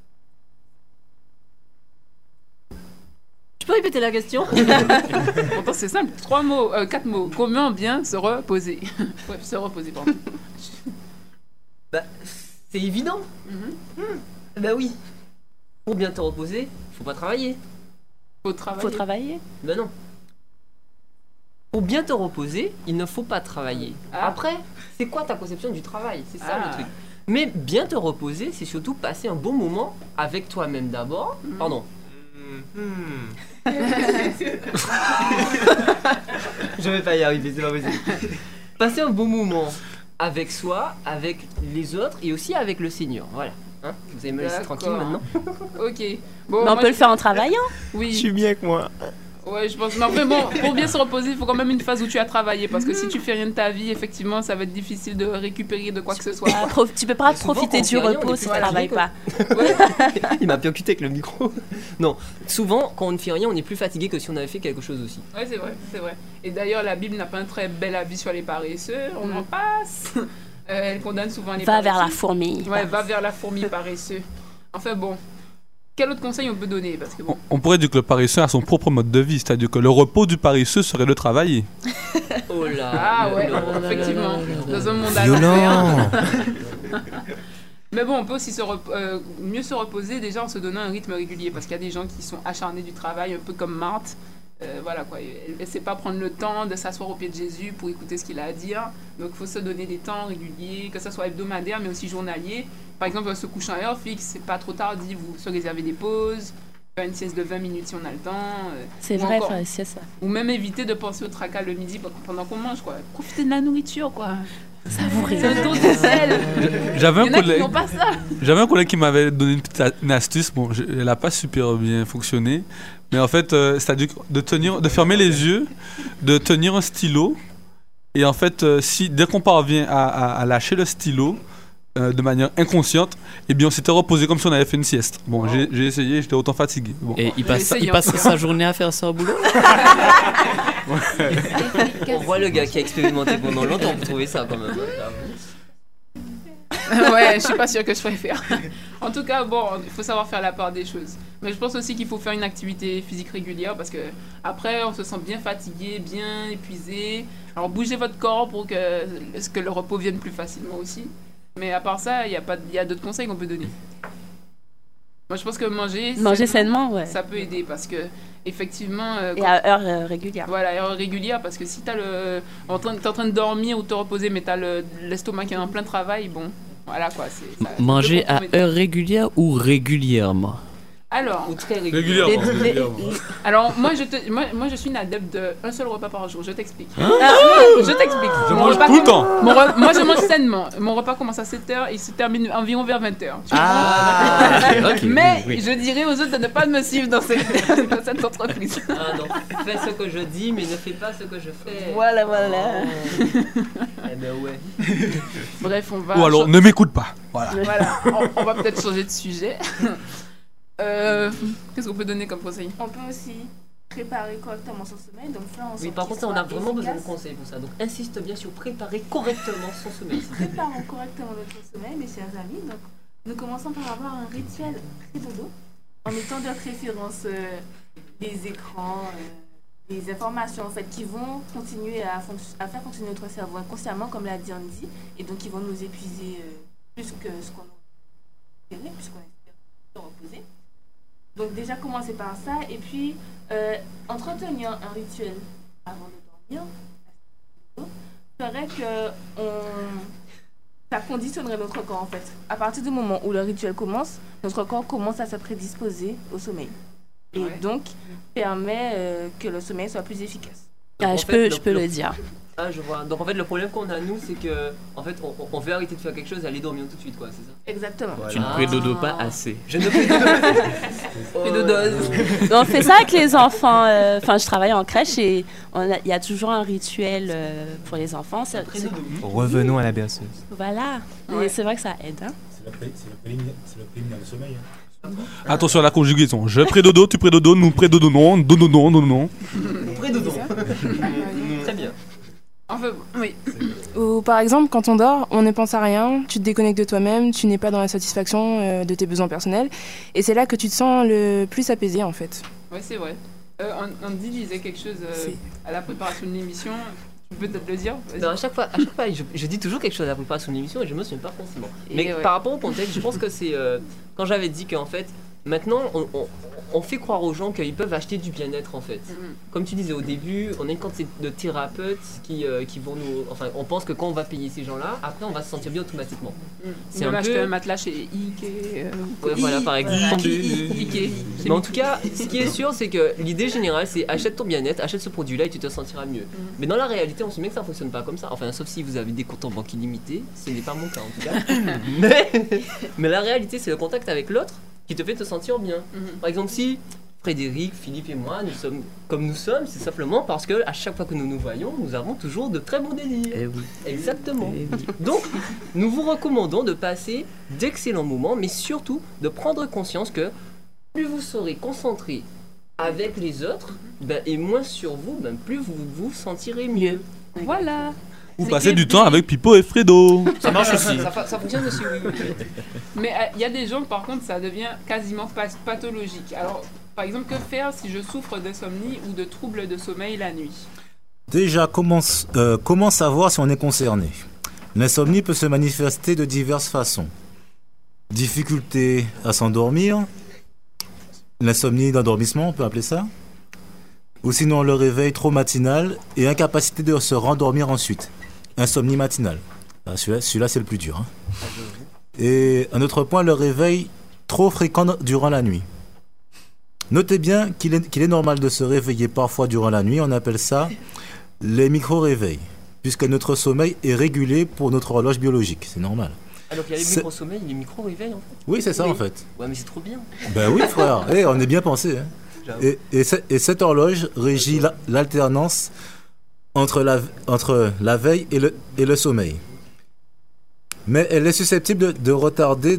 Tu peux répéter la question? Pourtant, c'est simple. 4 mots. Comment bien se reposer? Ouais, se reposer, pardon. Bah, c'est évident. Bah oui. Pour bien te reposer, faut pas travailler. Faut travailler? Bah non. Pour bien te reposer, il ne faut pas travailler. Ah. Après, c'est quoi ta conception du travail? C'est ça le truc. Mais bien te reposer, c'est surtout passer un bon moment avec toi-même d'abord. Pardon. Je vais pas y arriver, c'est pas possible. Passer un bon moment avec soi, avec les autres et aussi avec le Seigneur. Voilà. Hein, vous allez me laisser tranquille maintenant. Ok. Bon, mais on peut le faire en travaillant. Oui. Je suis bien avec moi. Ouais, je pense. Mais après, bon, pour bien se reposer, il faut quand même une phase où tu as travaillé. Parce que si tu fais rien de ta vie, effectivement, ça va être difficile de récupérer de quoi que ce soit. Tu peux pas profiter du repos si tu travailles pas. Il m'a percuté avec le micro. Non, souvent, quand on ne fait rien, on est plus fatigué que si on avait fait quelque chose aussi. Ouais, c'est vrai, c'est vrai. Et d'ailleurs, la Bible n'a pas un très bel avis sur les paresseux. On en passe. Elle condamne souvent les paresseux. Va vers la fourmi. Ouais, va vers la fourmi paresseux. Enfin bon. Quel autre conseil on peut donner parce que bon. On pourrait dire que le paresseux a son propre mode de vie, c'est-à-dire que le repos du paresseux serait de travailler. Oh là. Ah ouais, effectivement. Dans un monde à l'envers. Mais bon, on peut aussi mieux se reposer déjà en se donnant un rythme régulier parce qu'il y a des gens qui sont acharnés du travail, un peu comme Marthe. Voilà quoi, elle ne sait pas prendre le temps de s'asseoir au pied de Jésus pour écouter ce qu'il a à dire. Donc il faut se donner des temps réguliers, que ce soit hebdomadaire mais aussi journalier. Par exemple, se coucher à heure fixe, c'est pas trop tardif, vous se réservez des pauses, faire une sieste de 20 minutes si on a le temps. C'est vrai, faire une sieste. Ou même éviter de penser au tracas le midi pendant qu'on mange, quoi. Profitez de la nourriture, quoi. Savourer. C'est un tour de sel. J'avais un collègue qui m'avait donné une astuce. Bon, elle n'a pas super bien fonctionné. Mais en fait, c'est-à-dire de fermer les yeux, de tenir un stylo. Et en fait, dès qu'on parvient à lâcher le stylo de manière inconsciente, eh bien, on s'était reposé comme si on avait fait une sieste. Bon, j'ai essayé, j'étais autant fatigué. Bon. Et il passe sa journée à faire ça au boulot. On voit le gars qui a expérimenté pendant longtemps pour trouver ça quand même. Ouais, je suis pas sûre que je pourrais faire. En tout cas, bon, il faut savoir faire la part des choses. Mais je pense aussi qu'il faut faire une activité physique régulière parce que après, on se sent bien fatigué, bien épuisé. Alors, bougez votre corps pour que le repos vienne plus facilement aussi. Mais à part ça, il y a d'autres conseils qu'on peut donner. Moi, je pense que manger sainement, ouais. Ça peut aider parce que effectivement. Et à heure régulière. Voilà, à heure régulière parce que si t'es en train de dormir ou de te reposer, mais t'as l'estomac qui est en plein travail, bon, voilà quoi. Manger à heure régulière ou régulièrement? Alors, régulièrement. Alors, moi, je suis une adepte d'un seul repas par jour. Je t'explique. Je t'explique. Je mange tout le temps. Moi, je mange sainement. Mon repas commence à 7h et il se termine environ vers 20h. Okay, mais je dirais aux autres de ne pas me suivre dans cette entreprise. Ah non, fais ce que je dis, mais ne fais pas ce que je fais. Voilà. Eh ben ouais. Bref, on va... Ou alors, ne m'écoute pas. Voilà. On va peut-être changer de sujet. Qu'est-ce qu'on peut donner comme conseil? On peut aussi préparer correctement son sommeil, donc faire en sorte. Oui, par contre, on a vraiment besoin de conseils pour ça. Donc, insiste bien sur préparer correctement son sommeil. Préparons correctement notre sommeil, mes chers amis. Donc, nous commençons par avoir un rituel pré-dodo en mettant de préférence des écrans, des informations en fait qui vont continuer à faire fonctionner notre cerveau inconsciemment, comme l'a dit Andy, et donc qui vont nous épuiser plus que ce qu'on a espéré, puisqu'on espère se reposer. Donc déjà commencer par ça et puis entretenir un rituel avant de dormir ferait que ça conditionnerait notre corps en fait. À partir du moment où le rituel commence, notre corps commence à se prédisposer au sommeil et donc permet que le sommeil soit plus efficace. Je peux le dire. Ah, je vois. Donc en fait, le problème qu'on a nous, c'est que en fait, on veut arrêter de faire quelque chose et aller dormir tout de suite, quoi, c'est ça? Exactement. Voilà. Tu ne prédodo pas assez. Je ne prédodo. On fait ça avec les enfants. Enfin, je travaille en crèche et il y a toujours un rituel pour les enfants. Revenons à la berceuse. Voilà. Et c'est vrai que ça aide. Hein? C'est le préliminaire du sommeil. Hein. Attention à la conjugaison. Je prédodo, tu prédodo, nous prédodonnons, non. Prédodo. Très bien. Enfin, oui. Ou par exemple, quand on dort, on ne pense à rien, tu te déconnectes de toi-même, tu n'es pas dans la satisfaction de tes besoins personnels. Et c'est là que tu te sens le plus apaisé, en fait. Oui, c'est vrai. Andy disait quelque chose à la préparation de l'émission. Tu peux peut-être le dire? Non, à chaque fois je dis toujours quelque chose à la préparation de l'émission et je me souviens pas forcément. Mais par rapport au contexte, je pense que c'est... quand j'avais dit qu'en fait, maintenant, on fait croire aux gens qu'ils peuvent acheter du bien-être en fait. Comme tu disais au début, on a une quantité de thérapeutes qui vont nous... Enfin, on pense que quand on va payer ces gens-là, après on va se sentir bien automatiquement. C'est un acheter un matelas chez Ikea. Voilà, par exemple. Mais en tout cas, ce qui est sûr, c'est que l'idée générale, c'est achète ton bien-être, achète ce produit-là et tu te sentiras mieux. Mais dans la réalité, on se met que ça ne fonctionne pas comme ça. Enfin, sauf si vous avez des comptes en banque illimités, ce n'est pas mon cas en tout cas. Mais la réalité, c'est le contact avec l'autre qui te fait te sentir bien. Par exemple, si Frédéric, Philippe et moi, nous sommes comme nous sommes, c'est simplement parce que à chaque fois que nous nous voyons, nous avons toujours de très bons délires. Eh oui. Exactement. Donc, nous vous recommandons de passer d'excellents moments, mais surtout de prendre conscience que plus vous serez concentré avec les autres, et moins sur vous, plus vous vous sentirez mieux. Voilà. Ou passer du temps avec Pipo et Fredo. Ça marche aussi. Ça fonctionne aussi, oui. Mais il y a des gens, par contre, ça devient quasiment pathologique. Alors, par exemple, que faire si je souffre d'insomnie ou de troubles de sommeil la nuit? Déjà, comment savoir si on est concerné? L'insomnie peut se manifester de diverses façons. Difficulté à s'endormir, l'insomnie d'endormissement, on peut appeler ça. Ou sinon le réveil trop matinal et incapacité de se rendormir ensuite. Insomnie matinale. Celui-là, c'est le plus dur. Et un autre point, le réveil trop fréquent durant la nuit. Notez bien qu'il est normal de se réveiller parfois durant la nuit. On appelle ça les micro-réveils, puisque notre sommeil est régulé pour notre horloge biologique. C'est normal. Alors qu'il y a les micro-sommeils et les micro-réveils, en fait. Oui, c'est ça, en fait. Ouais, mais c'est trop bien. Ben oui, frère. On est bien pensé. Et cette horloge régit l'alternance entre la veille et le sommeil. Mais elle est susceptible de retarder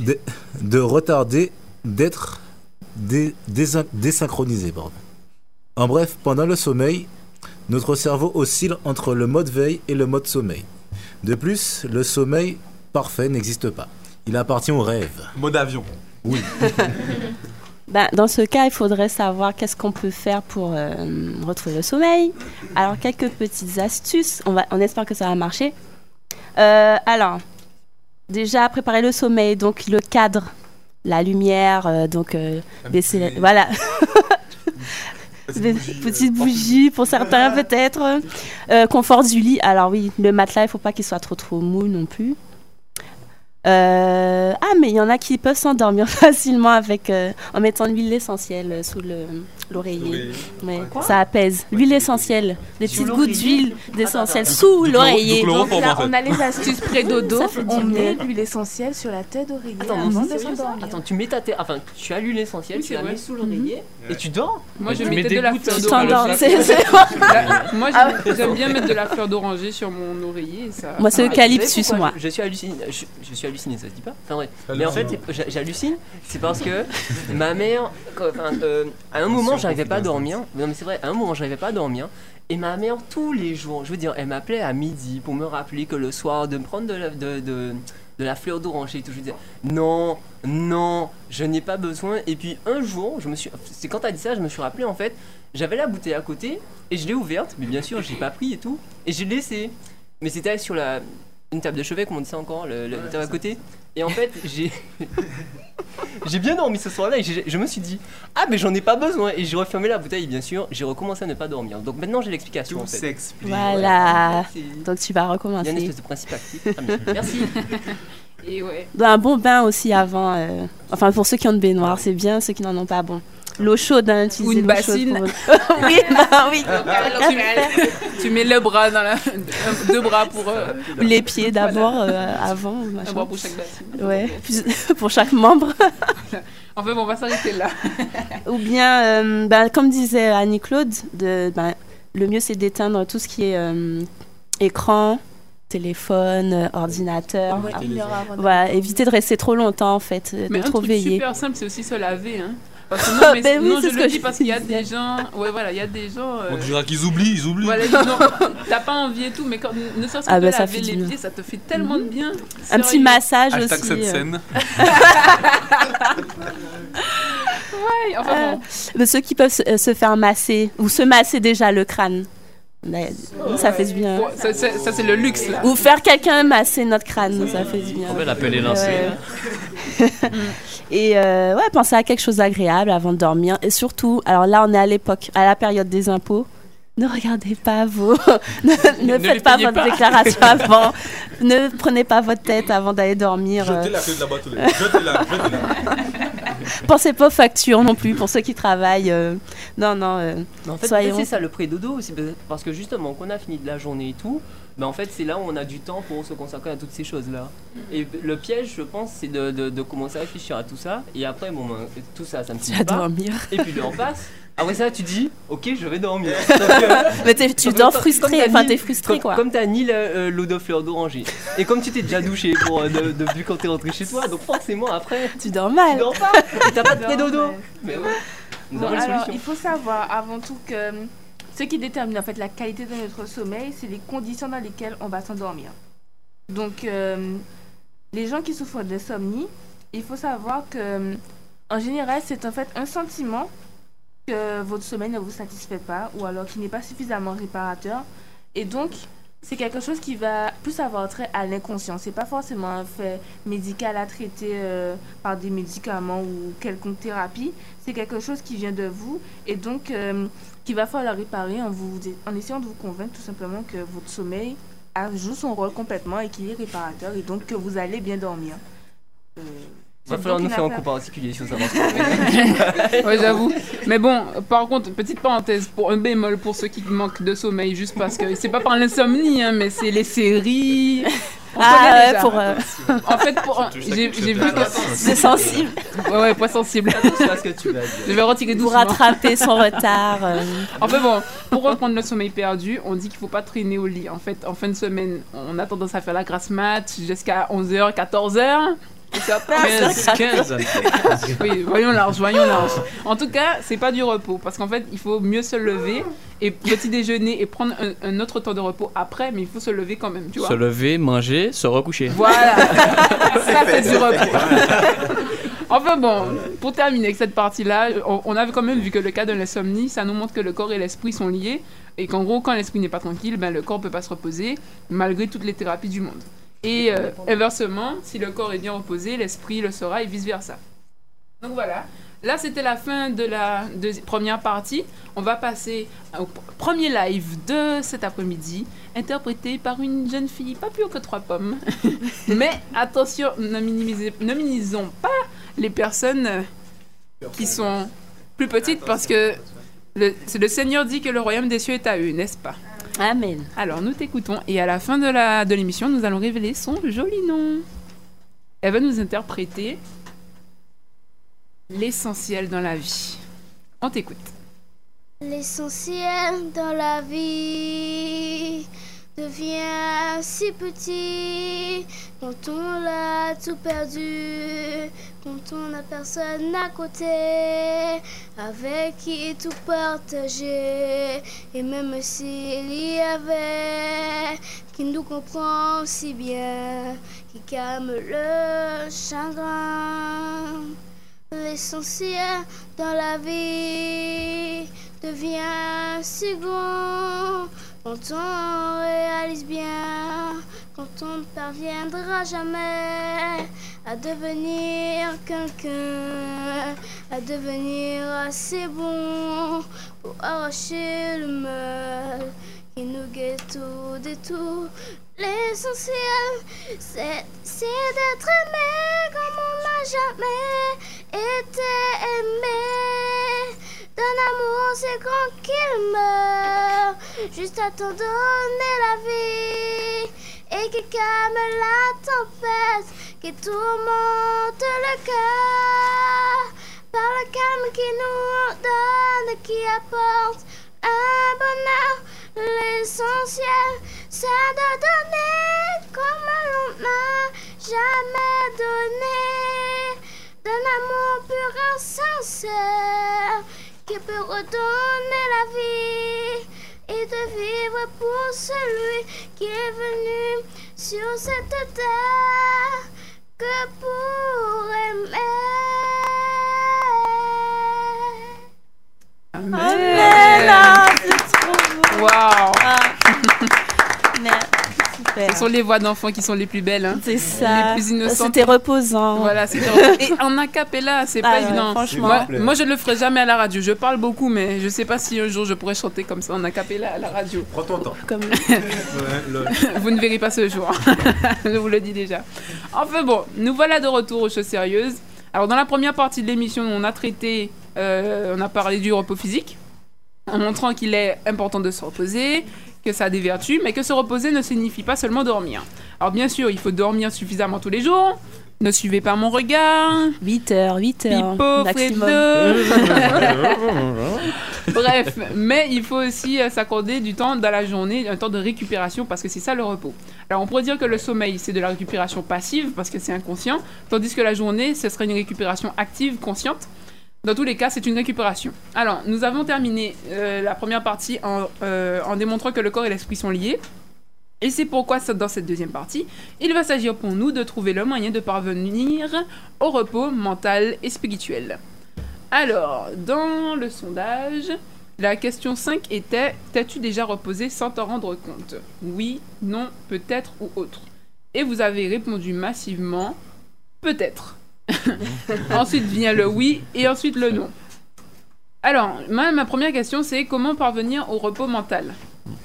d'être désynchronisée. En bref, pendant le sommeil, notre cerveau oscille entre le mode veille et le mode sommeil. De plus, le sommeil parfait n'existe pas. Il appartient au rêve. Mode avion. Oui. Dans ce cas, il faudrait savoir qu'est-ce qu'on peut faire pour retrouver le sommeil. Alors, quelques petites astuces. On espère que ça va marcher. Alors, déjà, préparer le sommeil. Donc, le cadre, la lumière, baisser voilà. Des petites bougies pour certains, peut-être. Confort du lit. Alors, oui, le matelas, il ne faut pas qu'il soit trop mou non plus. Mais il y en a qui peuvent s'endormir facilement en mettant de l'huile essentielle sous l'oreiller. Ouais, ça apaise. L'huile essentielle, des petites gouttes d'huile essentielle sous l'oreiller. Donc là, on a les astuces pré-dodo. On met l'huile essentielle sur la tête d'oreiller avant de s'endormir. Attends, tu mets tu as l'huile essentielle, tu la mets sous l'oreiller et tu dors. Moi, je mettais de la fleur d'oranger. Moi, j'aime bien mettre de la fleur d'oranger sur mon oreiller. Moi, c'est eucalyptus, moi. Je suis halluciné, ça se dit pas. Enfin, vrai. Mais en fait, j'hallucine, c'est parce que ma mère, à un moment, j'arrivais pas à dormir. Non, mais c'est vrai, à un moment, j'arrivais pas à dormir. Et ma mère, tous les jours, je veux dire, elle m'appelait à midi pour me rappeler que le soir, de me prendre de la fleur d'oranger et tout. Je disais, non, je n'ai pas besoin. Et puis un jour, c'est quand t'as dit ça, je me suis rappelé, en fait, j'avais la bouteille à côté et je l'ai ouverte, mais bien sûr, j'ai pas pris et tout. Et j'ai laissé. Mais c'était sur une table de chevet, comme on dit ça encore, le table à côté. Et en fait, j'ai bien dormi ce soir-là et je me suis dit, mais j'en ai pas besoin. Et j'ai refermé la bouteille, bien sûr, j'ai recommencé à ne pas dormir. Donc maintenant, j'ai l'explication. Tout s'explique. Voilà. Donc tu vas recommencer. Il y a une espèce de principe actif. Merci. Et ouais. Un bon bain aussi avant. Pour ceux qui ont de baignoire, c'est bien. Ceux qui n'en ont pas, bon. L'eau chaude, utiliser ou une bassine. Oui, oui. Tu mets le bras deux bras pour les pieds d'abord avant. Un bras pour chaque bassine. Ouais, pour chaque membre. Enfin, on va s'arrêter là. Ou bien, comme disait Annie-Claude, le mieux c'est d'éteindre tout ce qui est écran, téléphone, ordinateur. Voilà, éviter de rester trop longtemps en fait, de trop veiller. Mais un truc super simple, c'est aussi se laver. Hein. Parce que non, je le dis parce qu'il y a des gens. Ouais, voilà, il y a des gens. On dirait qu'ils oublient. Voilà, t'as pas envie et tout, mais ne serait-ce que de laver les pieds, ça te fait tellement de bien. Un petit massage # aussi. cette scène. Ouais, enfin bon. Ceux qui peuvent se faire masser ou se masser déjà le crâne. Ça fait du bien. Ça c'est le luxe là. Ou faire quelqu'un masser notre crâne, ça fait du bien. On va l'appeler lancer. Et pensez à quelque chose d'agréable avant de dormir. Et surtout, alors là on est à la période des impôts. Ne regardez pas ne faites pas votre déclaration avant. Ne prenez pas votre tête avant d'aller dormir. Jetez la clé de la boîte aux lettres. Jetez-la. Pensez pas aux factures non plus pour ceux qui travaillent. En fait, c'est ça le pré-dodo aussi, parce que justement, quand on a fini de la journée et tout, ben en fait c'est là où on a du temps pour se consacrer à toutes ces choses-là. Et le piège, je pense, c'est de commencer à réfléchir à tout ça, et après, bon, ben, tout ça me suffit pas. dormir. Et puis le temps passe. Après ça, tu dis, ok, je vais dormir. Mais tu dors frustré, enfin t'es frustré quoi. Comme t'as ni l'eau de fleur d'oranger, et comme tu t'es déjà douché depuis quand t'es rentré chez toi, donc forcément après... Tu dors mal. Tu dors pas, et t'as pas de pré-dodo. Mais ouais, bon, alors, il faut savoir avant tout que ce qui détermine en fait la qualité de notre sommeil, c'est les conditions dans lesquelles on va s'endormir. Donc, les gens qui souffrent d'insomnie, il faut savoir que en général, c'est en fait un sentiment que votre sommeil ne vous satisfait pas ou alors qu'il n'est pas suffisamment réparateur. Et donc, c'est quelque chose qui va plus avoir trait à l'inconscient. C'est pas forcément un fait médical à traiter par des médicaments ou quelconque thérapie. C'est quelque chose qui vient de vous et donc qu'il va falloir réparer en essayant de vous convaincre tout simplement que votre sommeil joue son rôle complètement et qu'il est réparateur et donc que vous allez bien dormir. Il va falloir nous faire un coup particulier sur ça. Ouais, j'avoue. Mais bon, par contre, petite parenthèse, pour un bémol pour ceux qui manquent de sommeil, juste parce que c'est pas par l'insomnie, hein, mais c'est les séries. En fait, j'ai vu que c'est sensible. Ouais, pas sensible. Ce que tu vas dire. Je vais retirer doucement. Pour rattraper son retard. En fait, bon, pour reprendre le sommeil perdu, on dit qu'il faut pas traîner au lit. En fait, en fin de semaine, on a tendance à faire la grasse mat jusqu'à 11h, 14h. 15. Oui, voyons large. En tout cas, c'est pas du repos parce qu'en fait, il faut mieux se lever et petit déjeuner et prendre un autre temps de repos après, mais il faut se lever quand même, tu vois. Se lever, manger, se recoucher. Voilà. Ça, c'est du repos. Enfin bon, pour terminer avec cette partie-là, on avait quand même vu que le cas de l'insomnie, ça nous montre que le corps et l'esprit sont liés et qu'en gros, quand l'esprit n'est pas tranquille, ben, le corps peut pas se reposer malgré toutes les thérapies du monde. Et inversement, si le corps est bien reposé, l'esprit le sera et vice-versa. Donc voilà, là c'était la fin de la première partie. On va passer au premier live de cet après-midi, interprété par une jeune fille, pas plus haut que 3 pommes. Mais attention, ne minimisons pas les personnes qui sont plus petites parce que le Seigneur dit que le royaume des cieux est à eux, n'est-ce pas ? Amen. Alors, nous t'écoutons et à la fin de l'émission, nous allons révéler son joli nom. Elle va nous interpréter l'essentiel dans la vie. On t'écoute. L'essentiel dans la vie devient si petit quand on l'a tout perdu, quand on n'a personne à côté avec qui tout partager. Et même s'il y avait qui nous comprend si bien, qui calme le chagrin, l'essentiel dans la vie devient si grand quand on réalise bien, quand on ne parviendra jamais à devenir quelqu'un, à devenir assez bon pour arracher le mal qui nous guette tout des tout. L'essentiel, c'est d'être aimé comme on n'a jamais été aimé. D'un amour c'est grand qu'il meurt, juste à t'en donner la vie, et qui calme la tempête, qui tourmente le cœur, par le calme qui nous donne, qui apporte un bonheur. L'essentiel, c'est de donner comme l'on n'a jamais donné, d'un amour pur et sincère, qui peut redonner la vie et de vivre pour celui qui est venu sur cette terre que pour aimer. Amen. C'est trop beau. Waouh. Super. Ce sont les voix d'enfants qui sont les plus belles. Hein. C'est ça. Les plus innocentes. C'était reposant. Voilà, c'était reposant. Et en a cappella, c'est pas évident. Franchement. Moi, je ne le ferai jamais à la radio. Je parle beaucoup, mais je ne sais pas si un jour je pourrais chanter comme ça en a cappella à la radio. Prends ton temps. Comme... Vous ne verrez pas ce jour. Je vous le dis déjà. Enfin bon, nous voilà de retour aux choses sérieuses. Alors, dans la première partie de l'émission, on a parlé du repos physique, en montrant qu'il est important de se reposer, que ça a des vertus, mais que se reposer ne signifie pas seulement dormir. Alors bien sûr, il faut dormir suffisamment tous les jours. Ne suivez pas mon regard. 8 heures. Pipo, maximum. Bref, mais il faut aussi s'accorder du temps dans la journée, un temps de récupération, parce que c'est ça le repos. Alors on pourrait dire que le sommeil, c'est de la récupération passive, parce que c'est inconscient, tandis que la journée, ce serait une récupération active, consciente. Dans tous les cas, c'est une récupération. Alors, nous avons terminé la première partie en démontrant que le corps et l'esprit sont liés. Et c'est pourquoi, dans cette deuxième partie, il va s'agir pour nous de trouver le moyen de parvenir au repos mental et spirituel. Alors, dans le sondage, la question 5 était « T'as-tu déjà reposé sans t'en rendre compte ?» Oui, non, peut-être ou autre. Et vous avez répondu massivement « Peut-être ». Ensuite vient le oui et ensuite le non. Alors, ma première question, c'est comment parvenir au repos mental ?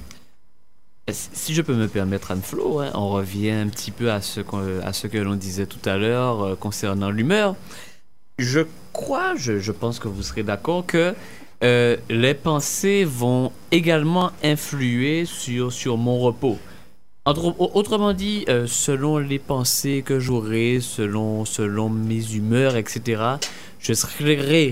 Si je peux me permettre, Anne-Flo, on revient un petit peu à ce que l'on disait tout à l'heure concernant l'humeur. Je pense que vous serez d'accord que les pensées vont également influer sur mon repos. Autrement dit, selon les pensées que j'aurai, selon mes humeurs, etc., je serai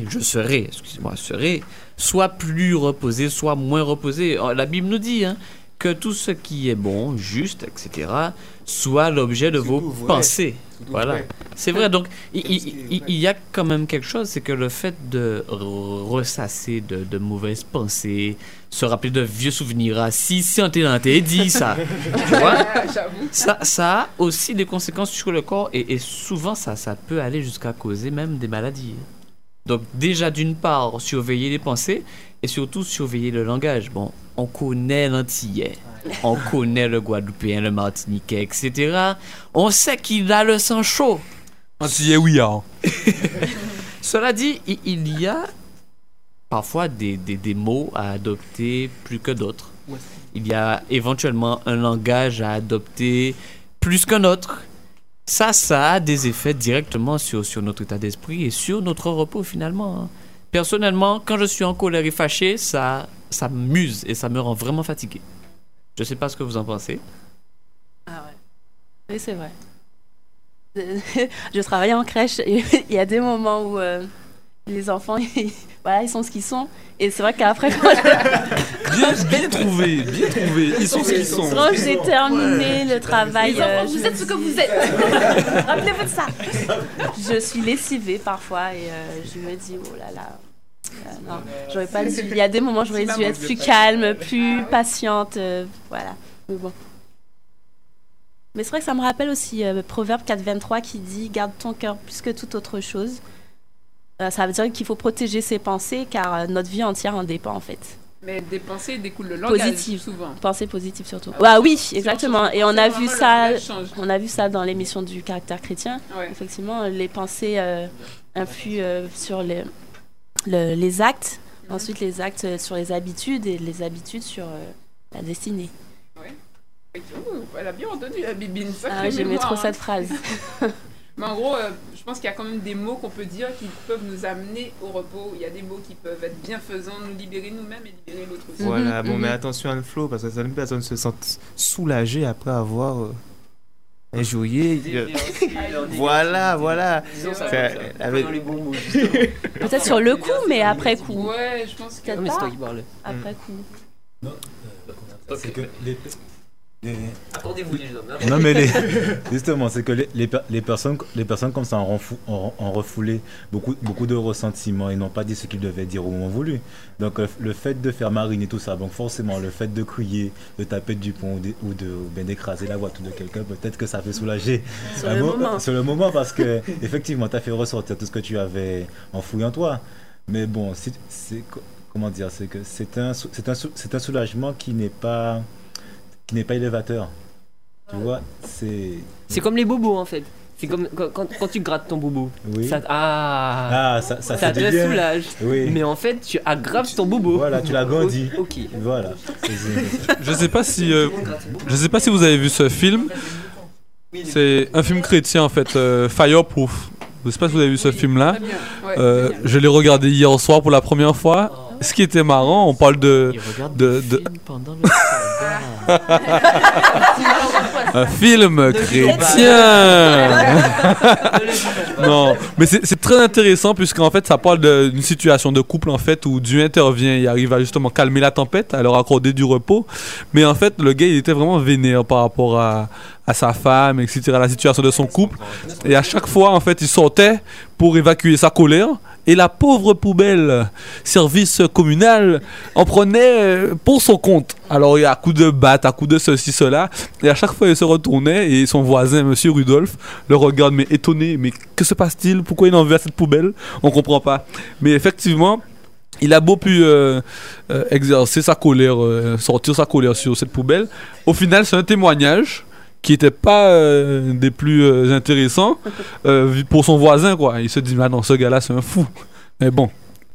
soit plus reposé, soit moins reposé. La Bible nous dit que tout ce qui est bon, juste, etc., soit l'objet de vos pensées. Voilà. C'est vrai. Donc, il y a quand même quelque chose, c'est que le fait de ressasser de mauvaises pensées, se rappeler de vieux souvenirs, si on t'est dit ça, tu vois, ça a aussi des conséquences sur le corps et souvent ça peut aller jusqu'à causer même des maladies. Donc déjà, d'une part, surveiller les pensées et surtout surveiller le langage. Bon, on connaît l'antillais, on connaît le guadeloupéen, le martiniquais, etc. On sait qu'il a le sang chaud. Antillais, oui. Cela dit, il y a parfois des mots à adopter plus que d'autres. Il y a éventuellement un langage à adopter plus qu'un autre. Ça a des effets directement sur notre état d'esprit et sur notre repos finalement. Personnellement, quand je suis en colère et fâché, ça m'use et ça me rend vraiment fatigué. Je ne sais pas ce que vous en pensez. Ah ouais. Oui, c'est vrai. Je travaille en crèche et il y a des moments où les enfants, ils sont ce qu'ils sont. Et c'est vrai qu'après, bien trouvé. Ils sont ce qu'ils sont. Quand j'ai terminé le travail, les enfants, vous êtes ce que vous êtes. Rappelez-vous de ça. Je suis lessivée parfois et je me dis oh là là. Non, j'aurais pas dû. Il y a des moments où j'aurais dû être plus calme, plus patiente, voilà. Mais bon. Mais c'est vrai que ça me rappelle aussi Proverbe 4:23 qui dit garde ton cœur plus que toute autre chose. Ça veut dire qu'il faut protéger ses pensées car notre vie entière en dépend en fait. Mais des pensées découlent le langage positives, souvent. Pensées positives surtout. Oui, exactement. Et on a vu ça dans l'émission du caractère chrétien. Ouais. Effectivement, les pensées influent sur les actes, ensuite les actes sur les habitudes et les habitudes sur la destinée. Ouais. Elle a bien entendu la bibine. J'aimais trop cette phrase. Mais en gros, je pense qu'il y a quand même des mots qu'on peut dire qui peuvent nous amener au repos. Il y a des mots qui peuvent être bienfaisants, nous libérer nous-mêmes et libérer l'autre aussi. Voilà, mais attention Anne-Flo, parce que certaines personnes se sentent soulagées après avoir injurié. Voilà. Peut-être sur le coup, mais après coup. Ouais, je pense que peut-être pas. Après coup. C'est que Accordez-vous les hommes. Non mais justement, c'est que les personnes comme ça ont refoulé beaucoup de ressentiments et n'ont pas dit ce qu'ils devaient dire au moment voulu. Donc le fait de faire mariner tout ça, donc forcément le fait de crier, de taper du poing ou d'écraser la voiture de quelqu'un, peut-être que ça fait soulager sur le moment parce que effectivement tu as fait ressortir tout ce que tu avais enfoui en toi. Mais bon, comment dire, c'est que c'est un soulagement qui n'est pas élévateur. Tu vois, c'est comme les bobos en fait. C'est comme quand tu grattes ton bobo. Oui. Ça te soulage. Oui. Mais en fait, tu aggraves ton bobo. Voilà, tu l'agrandis. Ok. Voilà. Je sais pas si vous avez vu ce film. C'est un film chrétien en fait, Fireproof. Je sais pas si vous avez vu ce film-là. Je l'ai regardé hier soir pour la première fois. Ce qui était marrant, on parle de... Il regarde des films pendant le sabbat. Un film chrétien. Non, mais c'est très intéressant puisqu'en fait ça parle d'une situation de couple en fait où Dieu intervient, il arrive à justement calmer la tempête, à leur accorder du repos. Mais en fait le gars il était vraiment vénère par rapport à sa femme, etc., à la situation de son couple. Et à chaque fois en fait il sortait pour évacuer sa colère. Et la pauvre poubelle, service communal, en prenait pour son compte. Alors, il y a à coup de batte, à coup de ceci, cela. Et à chaque fois, il se retournait et son voisin, monsieur Rudolph, le regarde, mais étonné. Mais que se passe-t-il? Pourquoi il en veut à cette poubelle? On comprend pas. Mais effectivement, il a beau pu exercer sa colère, sortir sa colère sur cette poubelle. Au final, c'est un témoignage qui n'était pas des plus intéressants pour son voisin, quoi. Il se dit, ah non, ce gars-là, c'est un fou. Mais bon.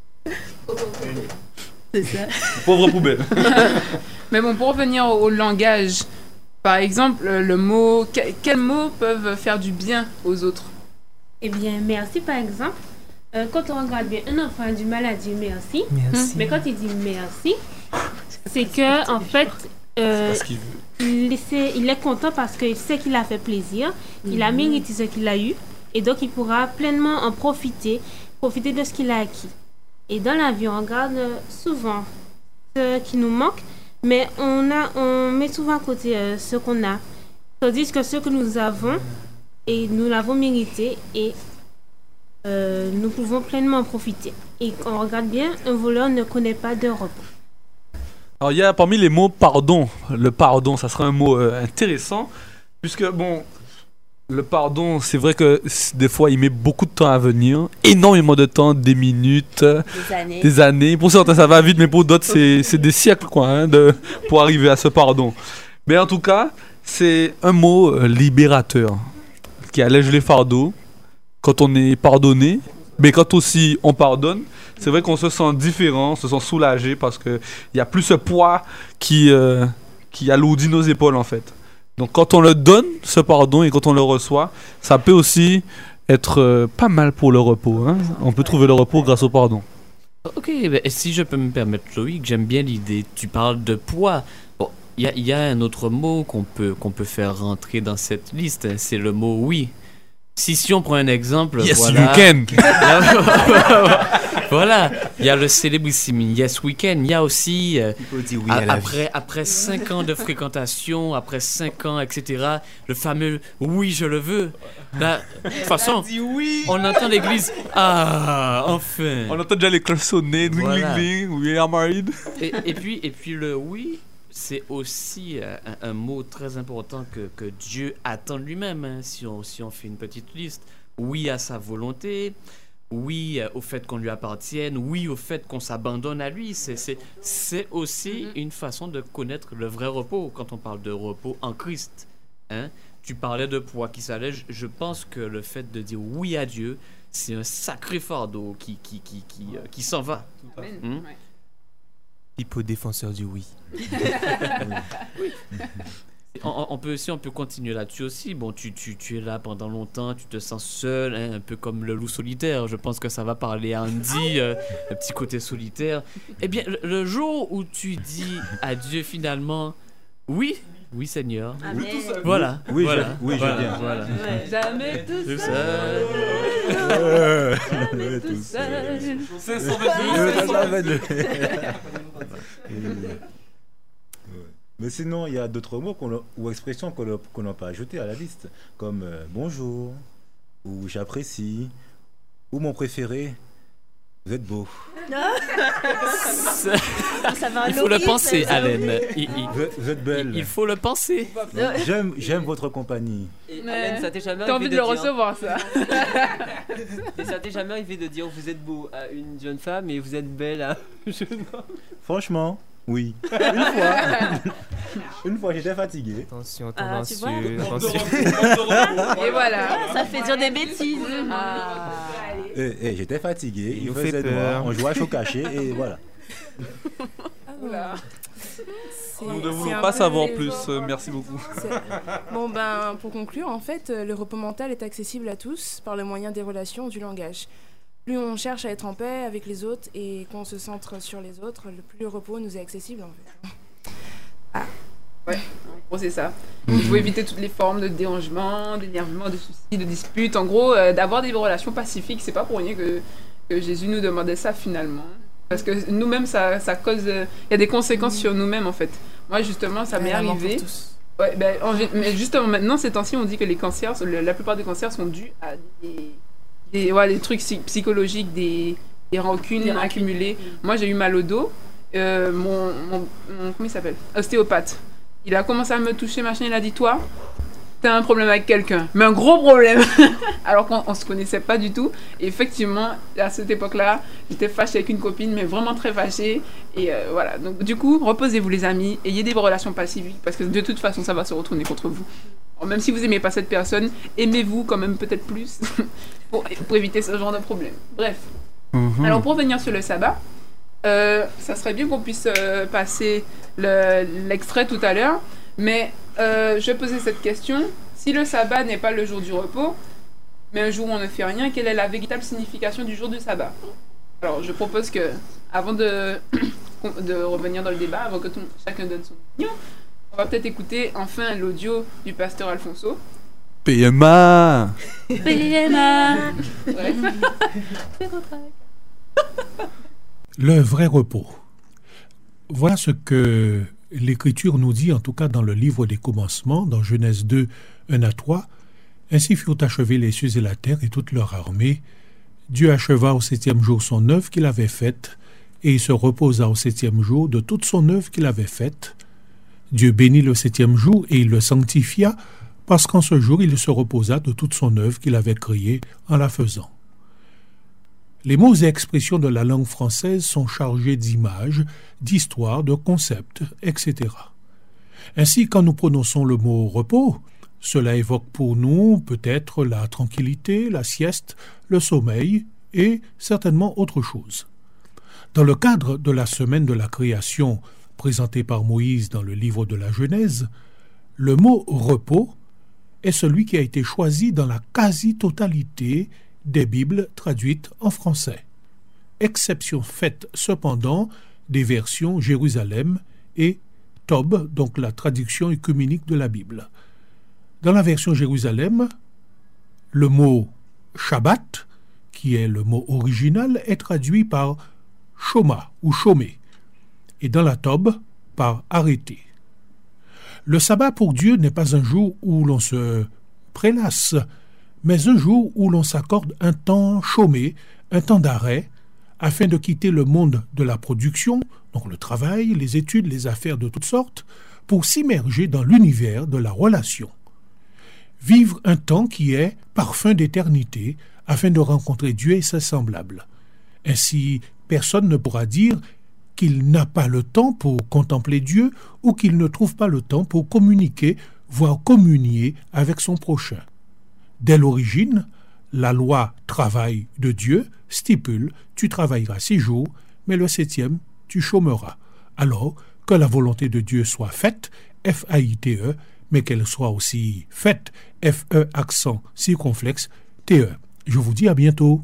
C'est ça. Pauvre poubelle. Mais bon, pour revenir au langage, par exemple, le mot, quels mots peuvent faire du bien aux autres? Eh bien, merci, par exemple. Quand on regarde bien, un enfant a du mal à dire merci. Merci. Mais quand il dit merci, c'est que, en fait, il est content parce qu'il sait qu'il a fait plaisir, il a mérité ce qu'il a eu, et donc il pourra pleinement en profiter de ce qu'il a acquis. Et dans la vie, on regarde souvent ce qui nous manque, mais on met souvent à côté ce qu'on a, tandis que ce que nous avons, et nous l'avons mérité, et nous pouvons pleinement en profiter. Et quand on regarde bien, un voleur ne connaît pas de repos. Alors, il y a parmi les mots pardon. Le pardon, ça serait un mot intéressant, puisque, bon, le pardon, c'est vrai que des fois, il met beaucoup de temps à venir, énormément de temps, des minutes, des années. Pour certains, ça va vite, mais pour d'autres, c'est des siècles, quoi, hein, pour arriver à ce pardon. Mais en tout cas, c'est un mot libérateur, qui allège les fardeaux quand on est pardonné, mais quand aussi on pardonne. C'est vrai qu'on se sent différent, on se sent soulagé parce qu'il n'y a plus ce poids qui alourdit nos épaules en fait. Donc quand on le donne, ce pardon, et quand on le reçoit, ça peut aussi être pas mal pour le repos. Hein. On peut trouver le repos grâce au pardon. Ok, ben, si je peux me permettre, Loïc, j'aime bien l'idée. Tu parles de poids. Bon, il y a un autre mot qu'on peut faire rentrer dans cette liste, hein, c'est le mot oui. Si on prend un exemple, yes, voilà. You can. Voilà, il y a le célébrissime Yes Weekend. Il y a aussi, après 5 ans de fréquentation, après 5 ans, etc., le fameux oui, je le veux. Là, de toute façon, on entend l'église. Ah, enfin. On entend déjà les cloches sonner. Voilà. We are married. Et puis le oui, c'est aussi un mot très important que Dieu attend lui-même, hein, si on fait une petite liste. Oui à sa volonté, oui au fait qu'on lui appartienne, oui au fait qu'on s'abandonne à lui. C'est aussi une façon de connaître le vrai repos quand on parle de repos en Christ. Hein? Tu parlais de poids qui s'allège. Je pense que le fait de dire oui à Dieu, c'est un sacré fardeau qui s'en va. Hippo défenseur du oui. Oui. On peut continuer là-dessus aussi. Bon, tu es là pendant longtemps, tu te sens seul, hein, un peu comme le loup solitaire. Je pense que ça va parler à Andy, le petit côté solitaire. Eh bien, le jour où tu dis à Dieu finalement, oui Seigneur. Amen. Voilà. Oui, voilà. Je viens. Voilà. Ouais. Jamais tout seul. Jamais tout seul. C'est Mais sinon, il y a d'autres mots ou expressions qu'on n'a pas ajoutées à la liste, comme bonjour, ou j'apprécie, ou mon préféré, vous êtes beau. Il faut le penser, Alain. Vous êtes belle. Il faut le penser. J'aime votre compagnie. Alain, ça t'est jamais T'as arrivé envie de le recevoir, ça. Et ça t'est jamais arrivé de dire vous êtes beau à une jeune femme et vous êtes belle à un jeune homme? Franchement, oui. Une fois, j'étais fatigué. Attention. Et voilà. Ça fait dire des bêtises. J'étais fatigué. Il faisait noir. On jouait à chaud caché et voilà. Nous ne voulons pas savoir plus. Merci beaucoup. Bon, pour conclure, en fait, le repos mental est accessible à tous par le moyen des relations, du langage. Plus on cherche à être en paix avec les autres et qu'on se centre sur les autres, le plus le repos nous est accessible, en fait. Ouais, en gros, c'est ça. Il faut éviter toutes les formes de dérangement, d'énervement, de soucis, de disputes. En gros, d'avoir des relations pacifiques. C'est pas pour rien que Jésus nous demandait ça finalement. Parce que nous-mêmes, ça cause... Il y a des conséquences sur nous-mêmes, en fait. Moi, justement, ça m'est arrivé. Ouais, mais justement, maintenant, ces temps-ci, on dit que les cancers, la plupart des cancers sont dus à des trucs psychologiques, des rancunes accumulées. Moi, j'ai eu mal au dos. Mon comment il s'appelle, ostéopathe, il a commencé à me toucher, machin, il a dit, toi, t'as un problème avec quelqu'un, mais un gros problème. Alors qu'on se connaissait pas du tout. Et effectivement, à cette époque-là, j'étais fâchée avec une copine, mais vraiment très fâchée. Et voilà, donc du coup, reposez-vous les amis, ayez des relations pacifiques, parce que de toute façon, ça va se retourner contre vous. Alors, même si vous aimez pas cette personne, aimez-vous quand même peut-être plus pour éviter ce genre de problème. Bref. Alors pour revenir sur le sabbat, ça serait bien qu'on puisse passer l'extrait tout à l'heure, mais je posais cette question. Si le sabbat n'est pas le jour du repos, mais un jour où on ne fait rien, quelle est la véritable signification du jour du sabbat? Alors je propose que, avant de revenir dans le débat, avant que chacun donne son opinion, on va peut-être écouter enfin l'audio du pasteur Alfonso. PMA. PMA. Ouais. Le vrai repos. Voilà ce que l'Écriture nous dit, en tout cas dans le livre des commencements, dans Genèse 2, 1-3. Ainsi furent achevés les cieux et la terre et toute leur armée. Dieu acheva au 7e jour son œuvre qu'il avait faite, et il se reposa au 7e jour de toute son œuvre qu'il avait faite. Dieu bénit le 7e jour et il le sanctifia, parce qu'en ce jour il se reposa de toute son œuvre qu'il avait créée en la faisant. Les mots et expressions de la langue française sont chargés d'images, d'histoires, de concepts, etc. Ainsi, quand nous prononçons le mot « repos », cela évoque pour nous peut-être la tranquillité, la sieste, le sommeil et certainement autre chose. Dans le cadre de la semaine de la création présentée par Moïse dans le livre de la Genèse, le mot « repos » est celui qui a été choisi dans la quasi-totalité des Bibles traduites en français. Exception faite cependant des versions Jérusalem et Tob, donc la traduction œcuménique de la Bible. Dans la version Jérusalem, le mot Shabbat, qui est le mot original, est traduit par Shoma ou Shomé, et dans la Tob par arrêté. Le sabbat pour Dieu n'est pas un jour où l'on se prélasse, mais un jour où l'on s'accorde un temps chômé, un temps d'arrêt, afin de quitter le monde de la production, donc le travail, les études, les affaires de toutes sortes, pour s'immerger dans l'univers de la relation. Vivre un temps qui est parfum d'éternité, afin de rencontrer Dieu et ses semblables. Ainsi, personne ne pourra dire qu'il n'a pas le temps pour contempler Dieu ou qu'il ne trouve pas le temps pour communiquer, voire communier avec son prochain. Dès l'origine, la loi travail de Dieu stipule « tu travailleras 6 jours, mais le 7e, tu chômeras ». Alors que la volonté de Dieu soit faite, F-A-I-T-E, mais qu'elle soit aussi faite, F-E accent circonflexe, T-E. Je vous dis à bientôt.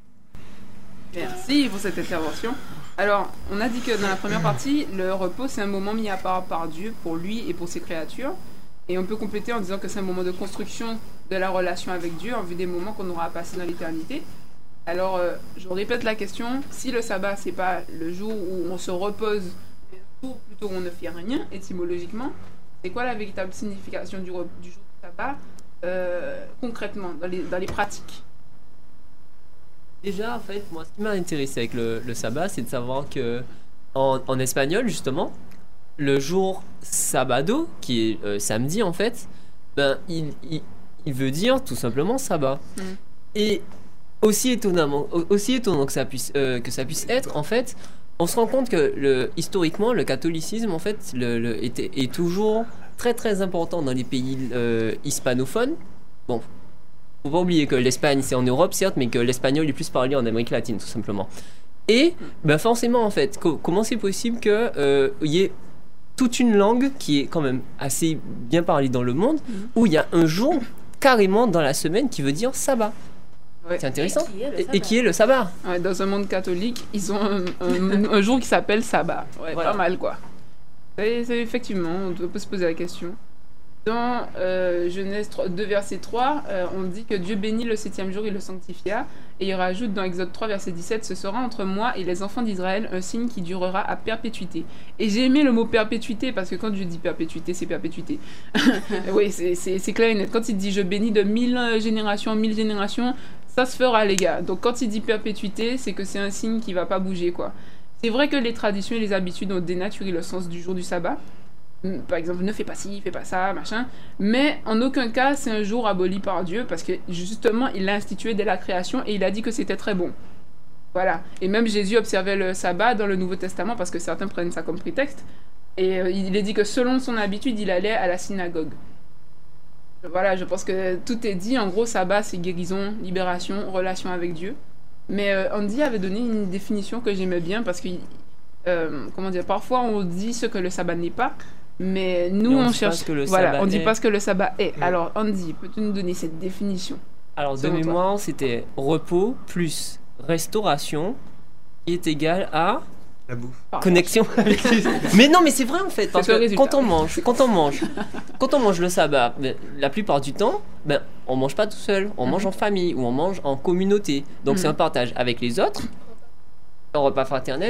Merci pour cette intervention. Alors, on a dit que dans la première partie, le repos, c'est un moment mis à part par Dieu pour lui et pour ses créatures. Et on peut compléter en disant que c'est un moment de construction de la relation avec Dieu en vue des moments qu'on aura passés dans l'éternité. Alors, je répète la question, si le sabbat, c'est pas le jour où on se repose, mais le jour plutôt où on ne fait rien, étymologiquement, c'est quoi la véritable signification du jour du sabbat, concrètement, dans les pratiques? Déjà, en fait, moi, ce qui m'a intéressé avec le sabbat, c'est de savoir que en espagnol, justement, le jour sabado, qui est samedi en fait, ben il veut dire tout simplement sabbat. Et aussi étonnant que ça puisse être, en fait, on se rend compte que historiquement le catholicisme en fait est toujours très très important dans les pays hispanophones. Bon, faut pas oublier que l'Espagne c'est en Europe certes, mais que l'espagnol est plus parlé en Amérique latine tout simplement. Et ben forcément en fait, comment c'est possible que y ait toute une langue qui est quand même assez bien parlée dans le monde, où il y a un jour carrément dans la semaine qui veut dire sabbat. Ouais. C'est intéressant. Et qui est le sabbat. Ouais, dans un monde catholique, ils ont un jour qui s'appelle sabbat. Ouais, voilà. Pas mal quoi. Effectivement, on peut se poser la question. Dans Genèse 2, verset 3, on dit que Dieu bénit le 7e jour, il le sanctifia. Et il rajoute dans Exode 3, verset 17, « Ce sera entre moi et les enfants d'Israël un signe qui durera à perpétuité. » Et j'ai aimé le mot perpétuité, parce que quand Dieu dit perpétuité, c'est perpétuité. Oui, c'est clair et net. Quand il dit « Je bénis de 1000 générations, ça se fera, les gars. Donc quand il dit perpétuité, c'est que c'est un signe qui va pas bouger, quoi. C'est vrai que les traditions et les habitudes ont dénaturé le sens du jour du sabbat. Par exemple, ne fais pas ci, fais pas ça, machin. Mais en aucun cas, c'est un jour aboli par Dieu parce que justement, il l'a institué dès la création et il a dit que c'était très bon. Voilà. Et même Jésus observait le sabbat dans le Nouveau Testament parce que certains prennent ça comme prétexte. Et il est dit que selon son habitude, il allait à la synagogue. Voilà, je pense que tout est dit. En gros, sabbat, c'est guérison, libération, relation avec Dieu. Mais Andy avait donné une définition que j'aimais bien parce que, comment dire, parfois on dit ce que le sabbat n'est pas. Mais nous, on cherche. Voilà, on dit pas ce que le sabbat est. Alors, Andy, peux-tu nous donner cette définition? Alors, de mémoire, c'était repos plus restauration qui est égal à la bouffe. Connexion avec les... Mais non, mais c'est vrai en fait, parce que quand on mange le sabbat, la plupart du temps, on mange pas tout seul, on mange en famille ou on mange en communauté. Donc c'est un partage avec les autres, un repas fraternel.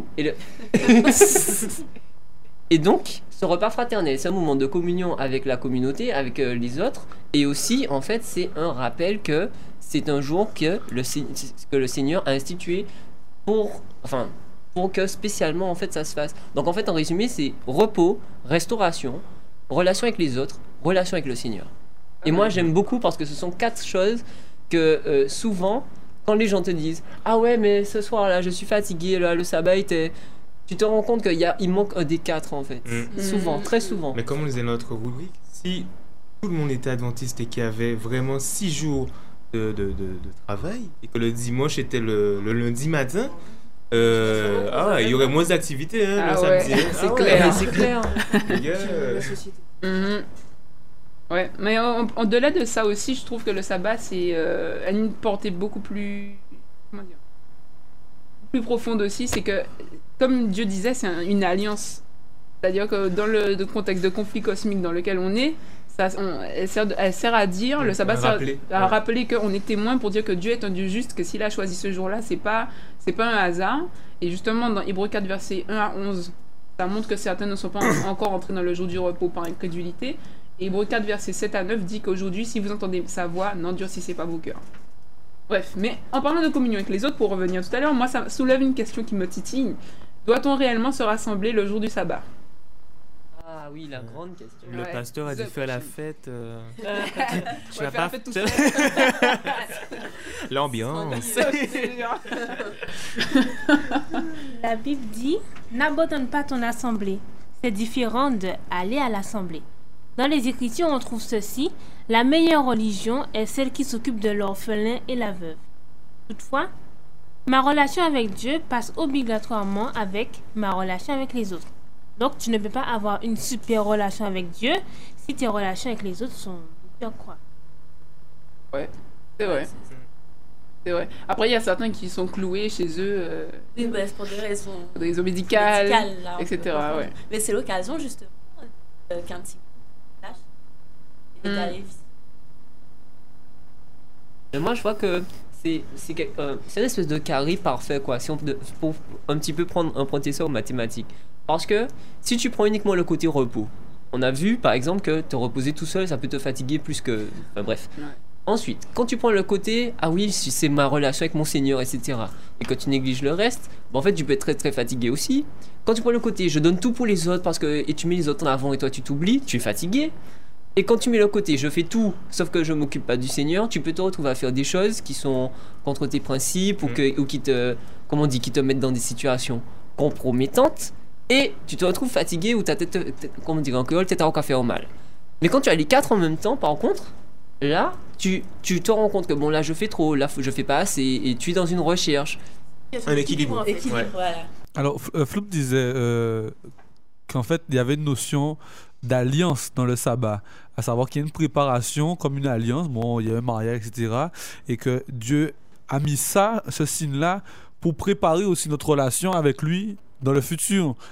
Et donc, ce repas fraternel, c'est un moment de communion avec la communauté, avec les autres. Et aussi, en fait, c'est un rappel que c'est un jour que le Seigneur a institué pour que spécialement, en fait, ça se fasse. Donc, en fait, en résumé, c'est repos, restauration, relation avec les autres, relation avec le Seigneur. Et moi, j'aime beaucoup parce que ce sont 4 choses que souvent, quand les gens te disent « Ah ouais, mais ce soir-là, je suis fatigué, là, le sabbat était... » Tu te rends compte qu'il manque un des 4 en fait. Souvent, très souvent. Mais comme on disait dans notre rubrique, si tout le monde était adventiste et qu'il y avait vraiment 6 jours de travail et que le dimanche était le lundi matin, il y aurait moins d'activités le samedi. C'est clair, c'est clair. Ouais, mais au-delà de ça aussi, je trouve que le sabbat a une portée beaucoup plus... Comment dire, plus profonde aussi, c'est que comme Dieu disait, c'est une alliance. C'est-à-dire que dans le contexte de conflit cosmique dans lequel on est, elle sert à dire, le sabbat sert à rappeler qu'on est témoin pour dire que Dieu est un Dieu juste, que s'il a choisi ce jour-là, c'est pas un hasard. Et justement, dans Hébreux 4, versets 1 à 11, ça montre que certains ne sont pas encore entrés dans le jour du repos par incrédulité. Et Hébreux 4, versets 7 à 9 dit qu'aujourd'hui, si vous entendez sa voix, n'endurcissez pas vos cœurs. Bref, mais en parlant de communion avec les autres, pour revenir tout à l'heure, moi ça soulève une question qui me titille. Doit-on réellement se rassembler le jour du sabbat? Ah oui, la grande question. Le pasteur a dit faire la fête. Tu vas pas faire tout seul. L'ambiance. La Bible dit « N'abandonne pas ton assemblée ». C'est différent de « aller à l'assemblée ». Dans les Écritures, on trouve ceci: la meilleure religion est celle qui s'occupe de l'orphelin et la veuve. Toutefois, ma relation avec Dieu passe obligatoirement avec ma relation avec les autres. Donc, tu ne peux pas avoir une super relation avec Dieu si tes relations avec les autres sont médiocres, quoi. Ouais, c'est vrai. C'est vrai. Après, il y a certains qui sont cloués chez eux. Oui, bref, pour des raisons médicales, là, etc. Ouais. Mais c'est l'occasion, justement, qu'un petit lâche et d'aller visiter. Moi, je vois que c'est une espèce de carré parfait, quoi, si pour un petit peu emprunter ça aux mathématiques. Parce que si tu prends uniquement le côté repos, on a vu par exemple que te reposer tout seul, ça peut te fatiguer plus que... Enfin bref. Ouais. Ensuite, quand tu prends le côté, ah oui, c'est ma relation avec mon Seigneur, etc. Et que tu négliges le reste, en fait, tu peux être très très fatigué aussi. Quand tu prends le côté, je donne tout pour les autres et tu mets les autres en avant et toi tu t'oublies, tu es fatigué. Et quand tu mets le côté, je fais tout, sauf que je ne m'occupe pas du Seigneur, tu peux te retrouver à faire des choses qui sont contre tes principes ou qui te mettent dans des situations compromettantes. Et tu te retrouves fatigué ou ta tête, comment dire en créole, tête à roc à faire mal. Mais quand tu as les 4 en même temps, par contre, là, tu te rends compte que bon, là je fais trop, là je fais pas assez, et tu es dans une recherche. Un équilibre. Ouais. Voilà. Alors, Floop disait qu'en fait, il y avait une notion d'alliance dans le sabbat, à savoir qu'il y a une préparation comme une alliance, bon, il y a un mariage, etc., et que Dieu a mis ce signe-là pour préparer aussi notre relation avec lui dans le futur.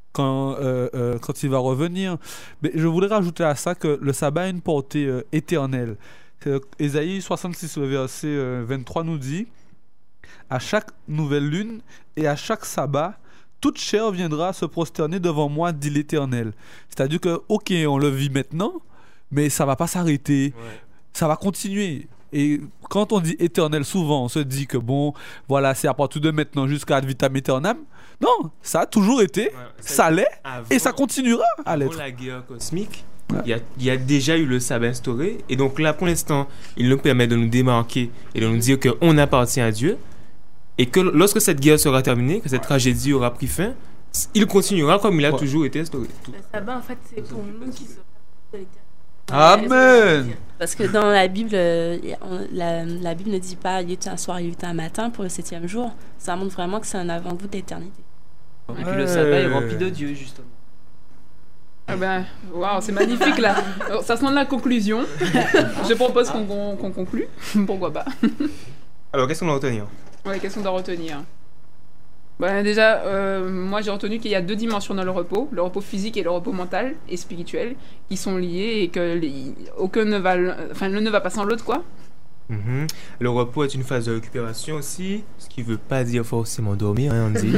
quand il va revenir. Mais je voudrais rajouter à ça que le sabbat a une portée éternelle. Ésaïe 66, le verset 23 nous dit: à chaque nouvelle lune et à chaque sabbat, toute chair viendra se prosterner devant moi, dit l'Éternel. C'est-à-dire que, ok, on le vit maintenant, mais ça va pas s'arrêter. Ouais. Ça va continuer. Et quand on dit éternel, souvent, on se dit que bon, voilà, c'est à partir de maintenant jusqu'à ad vitam aeternam. Non, ça a toujours été, ça l'est, et ça continuera à l'être. Avant la guerre cosmique, il y a déjà eu le sabbat instauré, et donc là, pour l'instant, il nous permet de nous démarquer et de nous dire qu'on appartient à Dieu, et que lorsque cette guerre sera terminée, que cette tragédie aura pris fin, il continuera comme il a toujours été instauré. Le sabbat, en fait, c'est pour nous qui sommes de l'éternité. Amen. Parce que dans la Bible, la Bible ne dit pas il y a un soir, il y a un matin pour le 7e jour. Ça montre vraiment que c'est un avant-goût d'éternité. Et puis le sabbat est rempli de Dieu, justement. Ah ben, waouh, c'est magnifique là. Alors, ça sent la conclusion. Je propose qu'on conclue. Pourquoi pas. Alors, qu'est-ce qu'on doit retenir? Ouais, qu'est-ce qu'on doit retenir? Ben, déjà, moi j'ai retenu qu'il y a 2 dimensions dans le repos physique et le repos mental et spirituel, qui sont liés et que aucun l'un ne va pas sans l'autre, quoi. Mm-hmm. Le repos est une phase de récupération aussi, ce qui ne veut pas dire forcément dormir, hein, on dit.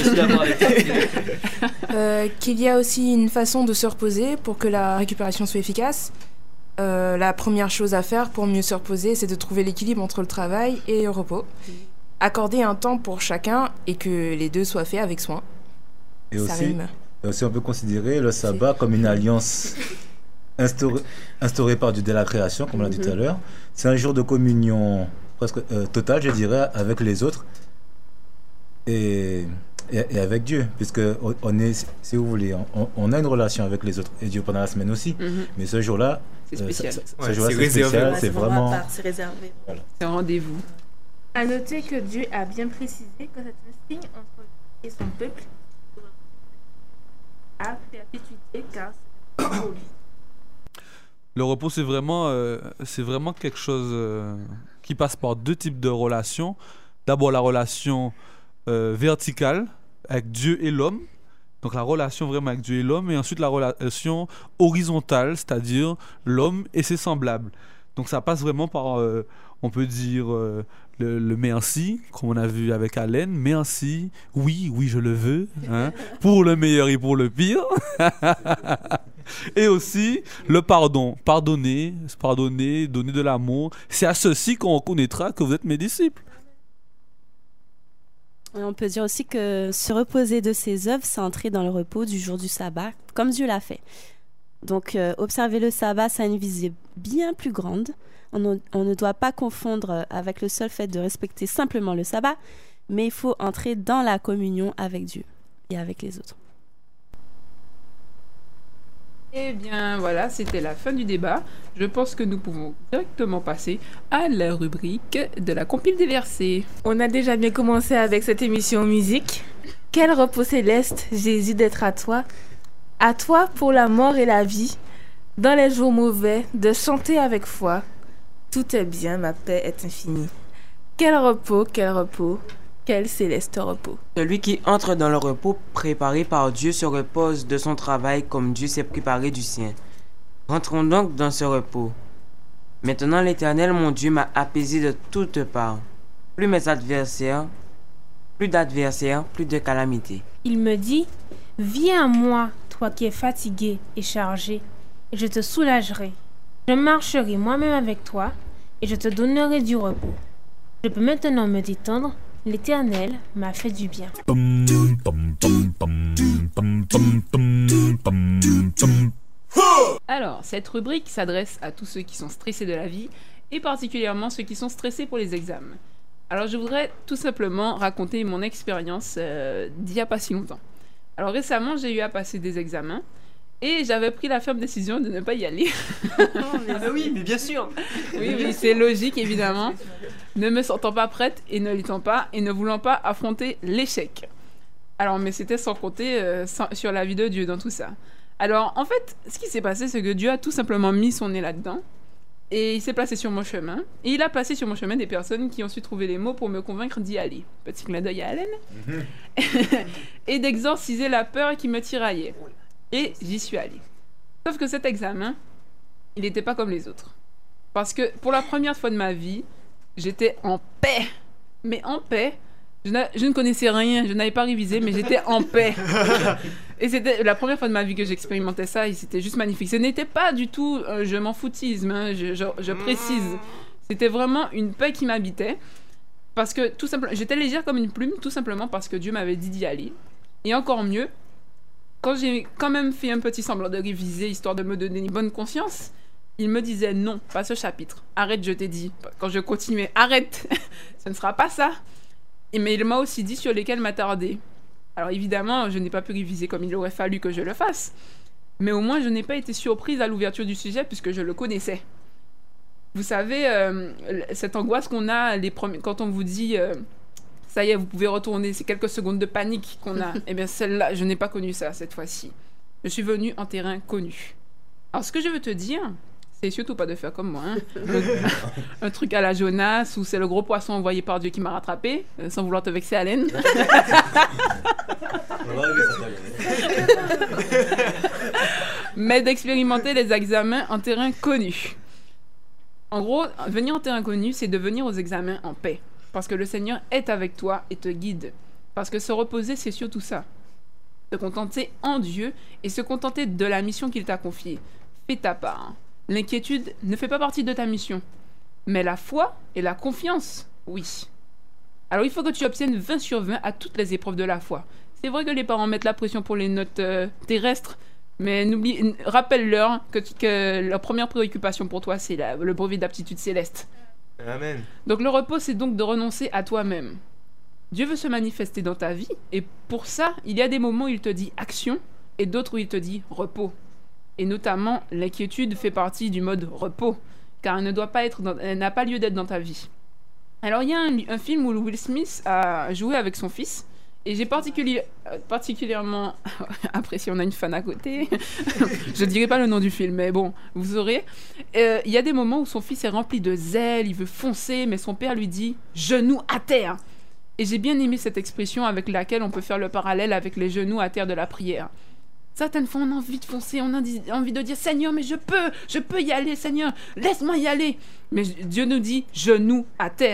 Qu'il y a aussi une façon de se reposer pour que la récupération soit efficace. La première chose à faire pour mieux se reposer, c'est de trouver l'équilibre entre le travail et le repos. Accorder un temps pour chacun et que les deux soient faits avec soin. Et ça aussi, rime. Aussi, on peut considérer le sabbat comme une alliance instaurée par Dieu dès la création, comme on l'a dit tout à l'heure. C'est un jour de communion presque totale, je dirais, avec les autres et avec Dieu, puisque on est, si vous voulez, on a une relation avec les autres et Dieu pendant la semaine aussi. Mais ce jour-là, c'est spécial. Ce jour-là, c'est spécial, c'est vraiment. C'est réservé. Voilà. C'est un rendez-vous. À noter que Dieu a bien précisé que c'est un signe entre lui et son peuple à perpétuité, car c'est pour lui. Le repos, c'est vraiment quelque chose qui passe par 2 types de relations. D'abord, la relation verticale avec Dieu et l'homme. Donc, la relation vraiment avec Dieu et l'homme. Et ensuite, la relation horizontale, c'est-à-dire l'homme et ses semblables. Donc, ça passe vraiment par, on peut dire, le merci, comme on a vu avec Alain. Merci, oui, je le veux, hein, pour le meilleur et pour le pire. Et aussi le pardon, pardonner, donner de l'amour. C'est à ceci qu'on reconnaîtra que vous êtes mes disciples. On peut dire aussi que se reposer de ses œuvres, c'est entrer dans le repos du jour du sabbat, comme Dieu l'a fait. Donc, observer le sabbat, ça a une visée bien plus grande. On ne doit pas confondre avec le seul fait de respecter simplement le sabbat, mais il faut entrer dans la communion avec Dieu et avec les autres. Eh bien, voilà, c'était la fin du débat. Je pense que nous pouvons directement passer à la rubrique de la compile des versets. On a déjà bien commencé avec cette émission musique. Quel repos céleste, Jésus, d'être à toi pour la mort et la vie, dans les jours mauvais, de chanter avec foi. Tout est bien, ma paix est infinie. Quel repos, quel céleste repos. Celui qui entre dans le repos préparé par Dieu se repose de son travail comme Dieu s'est préparé du sien. Rentrons donc dans ce repos. Maintenant l'Éternel mon Dieu m'a apaisé de toutes parts. Plus d'adversaires, plus de calamités. Il me dit, viens à moi, toi qui es fatigué et chargé, et je te soulagerai. Je marcherai moi-même avec toi, et je te donnerai du repos. Je peux maintenant me détendre, l'Éternel m'a fait du bien. Alors, cette rubrique s'adresse à tous ceux qui sont stressés de la vie, et particulièrement ceux qui sont stressés pour les examens. Alors, je voudrais tout simplement raconter mon expérience d'il n'y a pas si longtemps. Alors, récemment, j'ai eu à passer des examens, et j'avais pris la ferme décision de ne pas y aller. Oui, mais bien sûr. Oui, c'est logique, évidemment. Ne me sentant pas prête et ne l'étant pas et ne voulant pas affronter l'échec. Alors, mais c'était sans compter sur la vie de Dieu dans tout ça. Alors, en fait, ce qui s'est passé, c'est que Dieu a tout simplement mis son nez là-dedans. Et il s'est placé sur mon chemin. Et il a placé sur mon chemin des personnes qui ont su trouver les mots pour me convaincre d'y aller. Petit clin d'œil à Allen. Et d'exorciser la peur qui me tiraillait. Et j'y suis allée. Sauf que cet examen, il n'était pas comme les autres. Parce que pour la première fois de ma vie, j'étais en paix. Mais en paix, je ne connaissais rien, je n'avais pas révisé, mais j'étais en paix. Et c'était la première fois de ma vie que j'expérimentais ça, et c'était juste magnifique. Ce n'était pas du tout je m'en foutisme, hein, je précise. C'était vraiment une paix qui m'habitait. Parce que tout simplement, j'étais légère comme une plume, tout simplement parce que Dieu m'avait dit d'y aller. Et encore mieux, quand j'ai quand même fait un petit semblant de réviser, histoire de me donner une bonne conscience, il me disait non, pas ce chapitre. Arrête, je t'ai dit. Quand je continuais, arrête, ce ne sera pas ça. Mais il m'a aussi dit sur lesquels m'attarder. Alors évidemment, je n'ai pas pu réviser comme il aurait fallu que je le fasse. Mais au moins, je n'ai pas été surprise à l'ouverture du sujet puisque je le connaissais. Vous savez, cette angoisse qu'on a quand on vous dit ça y est, vous pouvez retourner, c'est quelques secondes de panique qu'on a. Eh bien, celle-là, je n'ai pas connu ça cette fois-ci. Je suis venue en terrain connu. Alors, ce que je veux te dire, c'est surtout pas de faire comme moi. Hein. Un truc à la Jonas où c'est le gros poisson envoyé par Dieu qui m'a rattrapé, sans vouloir te vexer, Allen. Mais d'expérimenter les examens en terrain connu. En gros, venir en terrain connu, c'est de venir aux examens en paix. Parce que le Seigneur est avec toi et te guide. Parce que se reposer, c'est surtout ça. Se contenter en Dieu et se contenter de la mission qu'il t'a confiée. Fais ta part. L'inquiétude ne fait pas partie de ta mission. Mais la foi et la confiance, oui. Alors il faut que tu obtiennes 20 sur 20 à toutes les épreuves de la foi. C'est vrai que les parents mettent la pression pour les notes terrestres, mais rappelle-leur que leur première préoccupation pour toi, c'est le brevet d'aptitude céleste. Amen. Donc le repos, c'est donc de renoncer à toi-même. Dieu veut se manifester dans ta vie, et pour ça, il y a des moments où il te dit action, et d'autres où il te dit repos. Et notamment, l'inquiétude fait partie du mode repos, car elle n'a pas lieu d'être dans ta vie. Alors il y a un film où Will Smith a joué avec son fils, et j'ai particulièrement apprécié, on a une fan à côté, je dirai pas le nom du film, mais bon, vous saurez. Il y a des moments où son fils est rempli de zèle, il veut foncer, mais son père lui dit « genoux à terre ». Et j'ai bien aimé cette expression avec laquelle on peut faire le parallèle avec les genoux à terre de la prière. Certaines fois, on a envie de foncer, on a envie de dire « Seigneur, mais je peux y aller, Seigneur, laisse-moi y aller ». Mais Dieu nous dit « genoux à terre ».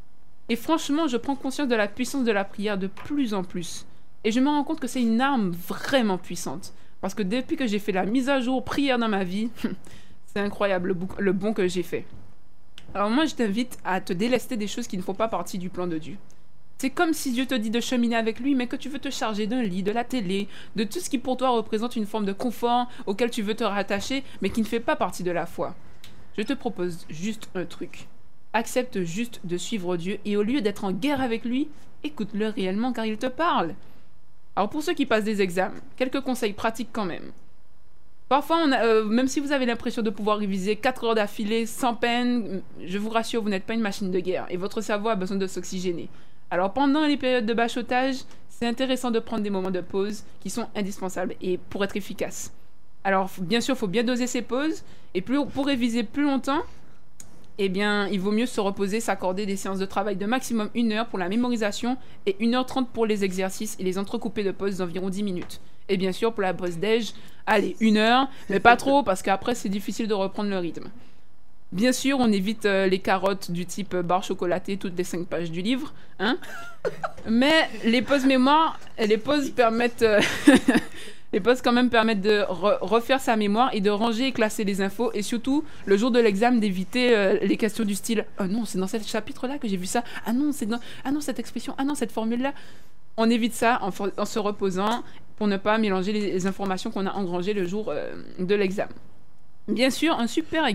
Et franchement, je prends conscience de la puissance de la prière de plus en plus. Et je me rends compte que c'est une arme vraiment puissante. Parce que depuis que j'ai fait la mise à jour prière dans ma vie, c'est incroyable le bon que j'ai fait. Alors moi, je t'invite à te délester des choses qui ne font pas partie du plan de Dieu. C'est comme si Dieu te dit de cheminer avec lui, mais que tu veux te charger d'un lit, de la télé, de tout ce qui pour toi représente une forme de confort auquel tu veux te rattacher, mais qui ne fait pas partie de la foi. Je te propose juste un truc. Accepte juste de suivre Dieu et au lieu d'être en guerre avec lui, écoute-le réellement car il te parle. Alors pour ceux qui passent des examens, quelques conseils pratiques quand même. Parfois, même si vous avez l'impression de pouvoir réviser 4 heures d'affilée sans peine, je vous rassure, vous n'êtes pas une machine de guerre et votre cerveau a besoin de s'oxygéner. Alors pendant les périodes de bachotage, c'est intéressant de prendre des moments de pause qui sont indispensables et pour être efficace. Alors bien sûr, il faut bien doser ces pauses et pour réviser plus longtemps, eh bien, il vaut mieux se reposer, s'accorder des séances de travail de maximum 1 heure pour la mémorisation et 1h30 pour les exercices et les entrecoupés de pauses d'environ 10 minutes. Et bien sûr, pour la pause déj, allez, 1 heure, mais pas trop parce qu'après, c'est difficile de reprendre le rythme. Bien sûr, on évite les carottes du type barre chocolatée toutes les 5 pages du livre, hein. Mais les pauses mémoire, les pauses permettent... Les pauses quand même permettent de refaire sa mémoire et de ranger et classer les infos et surtout, le jour de l'examen, d'éviter les questions du style « Ah non, c'est dans ce chapitre-là que j'ai vu ça. Ah non, ah non, cette expression. Ah non, cette formule-là. » On évite ça en se reposant pour ne pas mélanger les informations qu'on a engrangées le jour de l'examen. Bien sûr, un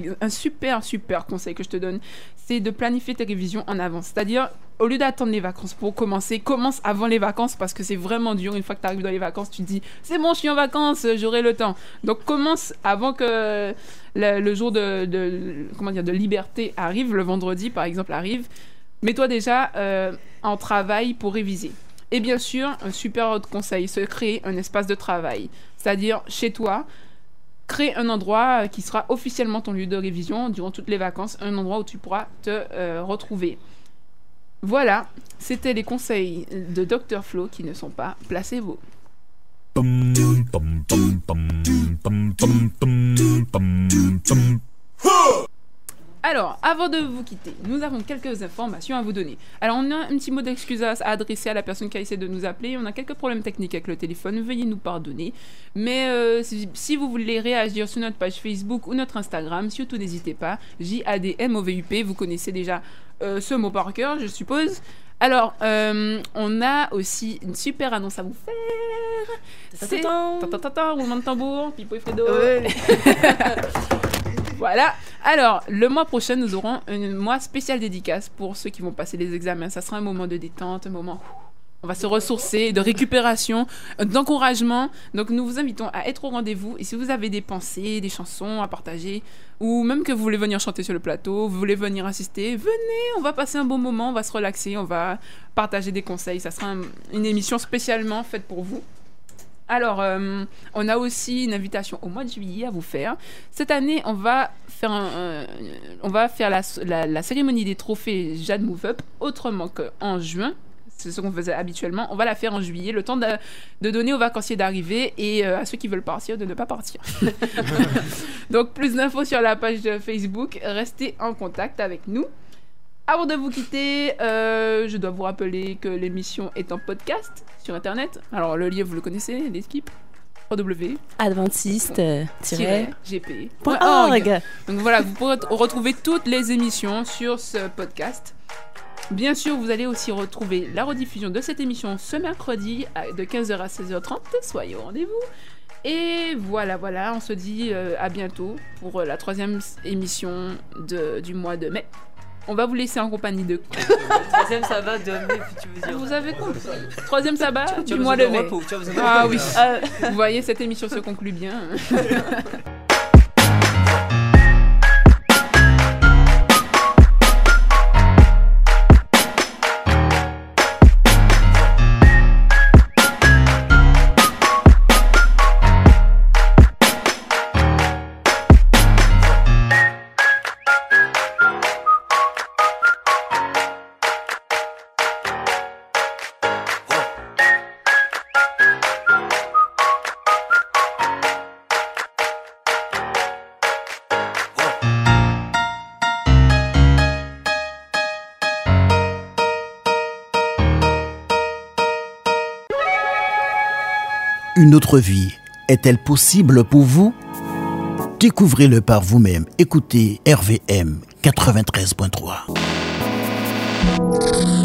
super conseil que je te donne, c'est de planifier tes révisions en avance. C'est-à-dire, au lieu d'attendre les vacances pour commencer, commence avant les vacances parce que c'est vraiment dur. Une fois que tu arrives dans les vacances, tu te dis « C'est bon, je suis en vacances, j'aurai le temps. » Donc, commence avant que le jour de liberté arrive, le vendredi par exemple arrive. Mets-toi déjà en travail pour réviser. Et bien sûr, un super autre conseil, se créer un espace de travail. C'est-à-dire, chez toi, crée un endroit qui sera officiellement ton lieu de révision durant toutes les vacances, un endroit où tu pourras te retrouver. Voilà, c'était les conseils de Dr Flo qui ne sont pas placebo. Alors, avant de vous quitter, nous avons quelques informations à vous donner. Alors, on a un petit mot d'excuse à adresser à la personne qui a essayé de nous appeler. On a quelques problèmes techniques avec le téléphone, veuillez nous pardonner. Mais si vous voulez réagir sur notre page Facebook ou notre Instagram, surtout n'hésitez pas. JADMOVUP, vous connaissez déjà ce mot par cœur, je suppose. Alors, on a aussi une super annonce à vous faire. C'est roulement de tambour, Pipo et Fredo. Voilà. Alors, le mois prochain, nous aurons un mois spécial dédicace pour ceux qui vont passer les examens. Ça sera un moment de détente, un moment où on va se ressourcer, de récupération, d'encouragement. Donc, nous vous invitons à être au rendez-vous. Et si vous avez des pensées, des chansons à partager, ou même que vous voulez venir chanter sur le plateau, vous voulez venir assister, venez, on va passer un bon moment, on va se relaxer, on va partager des conseils. Ça sera une émission spécialement faite pour vous. Alors, on a aussi une invitation au mois de juillet à vous faire. Cette année, on va faire la cérémonie des trophées Jade Move Up autrement qu'en juin. C'est ce qu'on faisait habituellement. On va la faire en juillet, le temps de donner aux vacanciers d'arriver et à ceux qui veulent partir de ne pas partir. Donc, plus d'infos sur la page de Facebook. Restez en contact avec nous. Avant de vous quitter, je dois vous rappeler que l'émission est en podcast sur Internet. Alors, le lien, vous le connaissez, l'équipe www.adventiste-gp.org. Donc voilà, vous pourrez retrouver toutes les émissions sur ce podcast. Bien sûr, vous allez aussi retrouver la rediffusion de cette émission ce mercredi de 15h à 16h30. Soyez au rendez-vous. Et voilà, on se dit à bientôt pour la 3e émission du mois de mai. On va vous laisser en compagnie de... 3e sabbat de mai, tu veux dire. Vous avez compris. 3e sabbat du mois de mai. Ah oui. Vous voyez, cette émission se conclut bien. Une autre vie est-elle possible pour vous? Découvrez-le par vous-même. Écoutez RVM 93.3.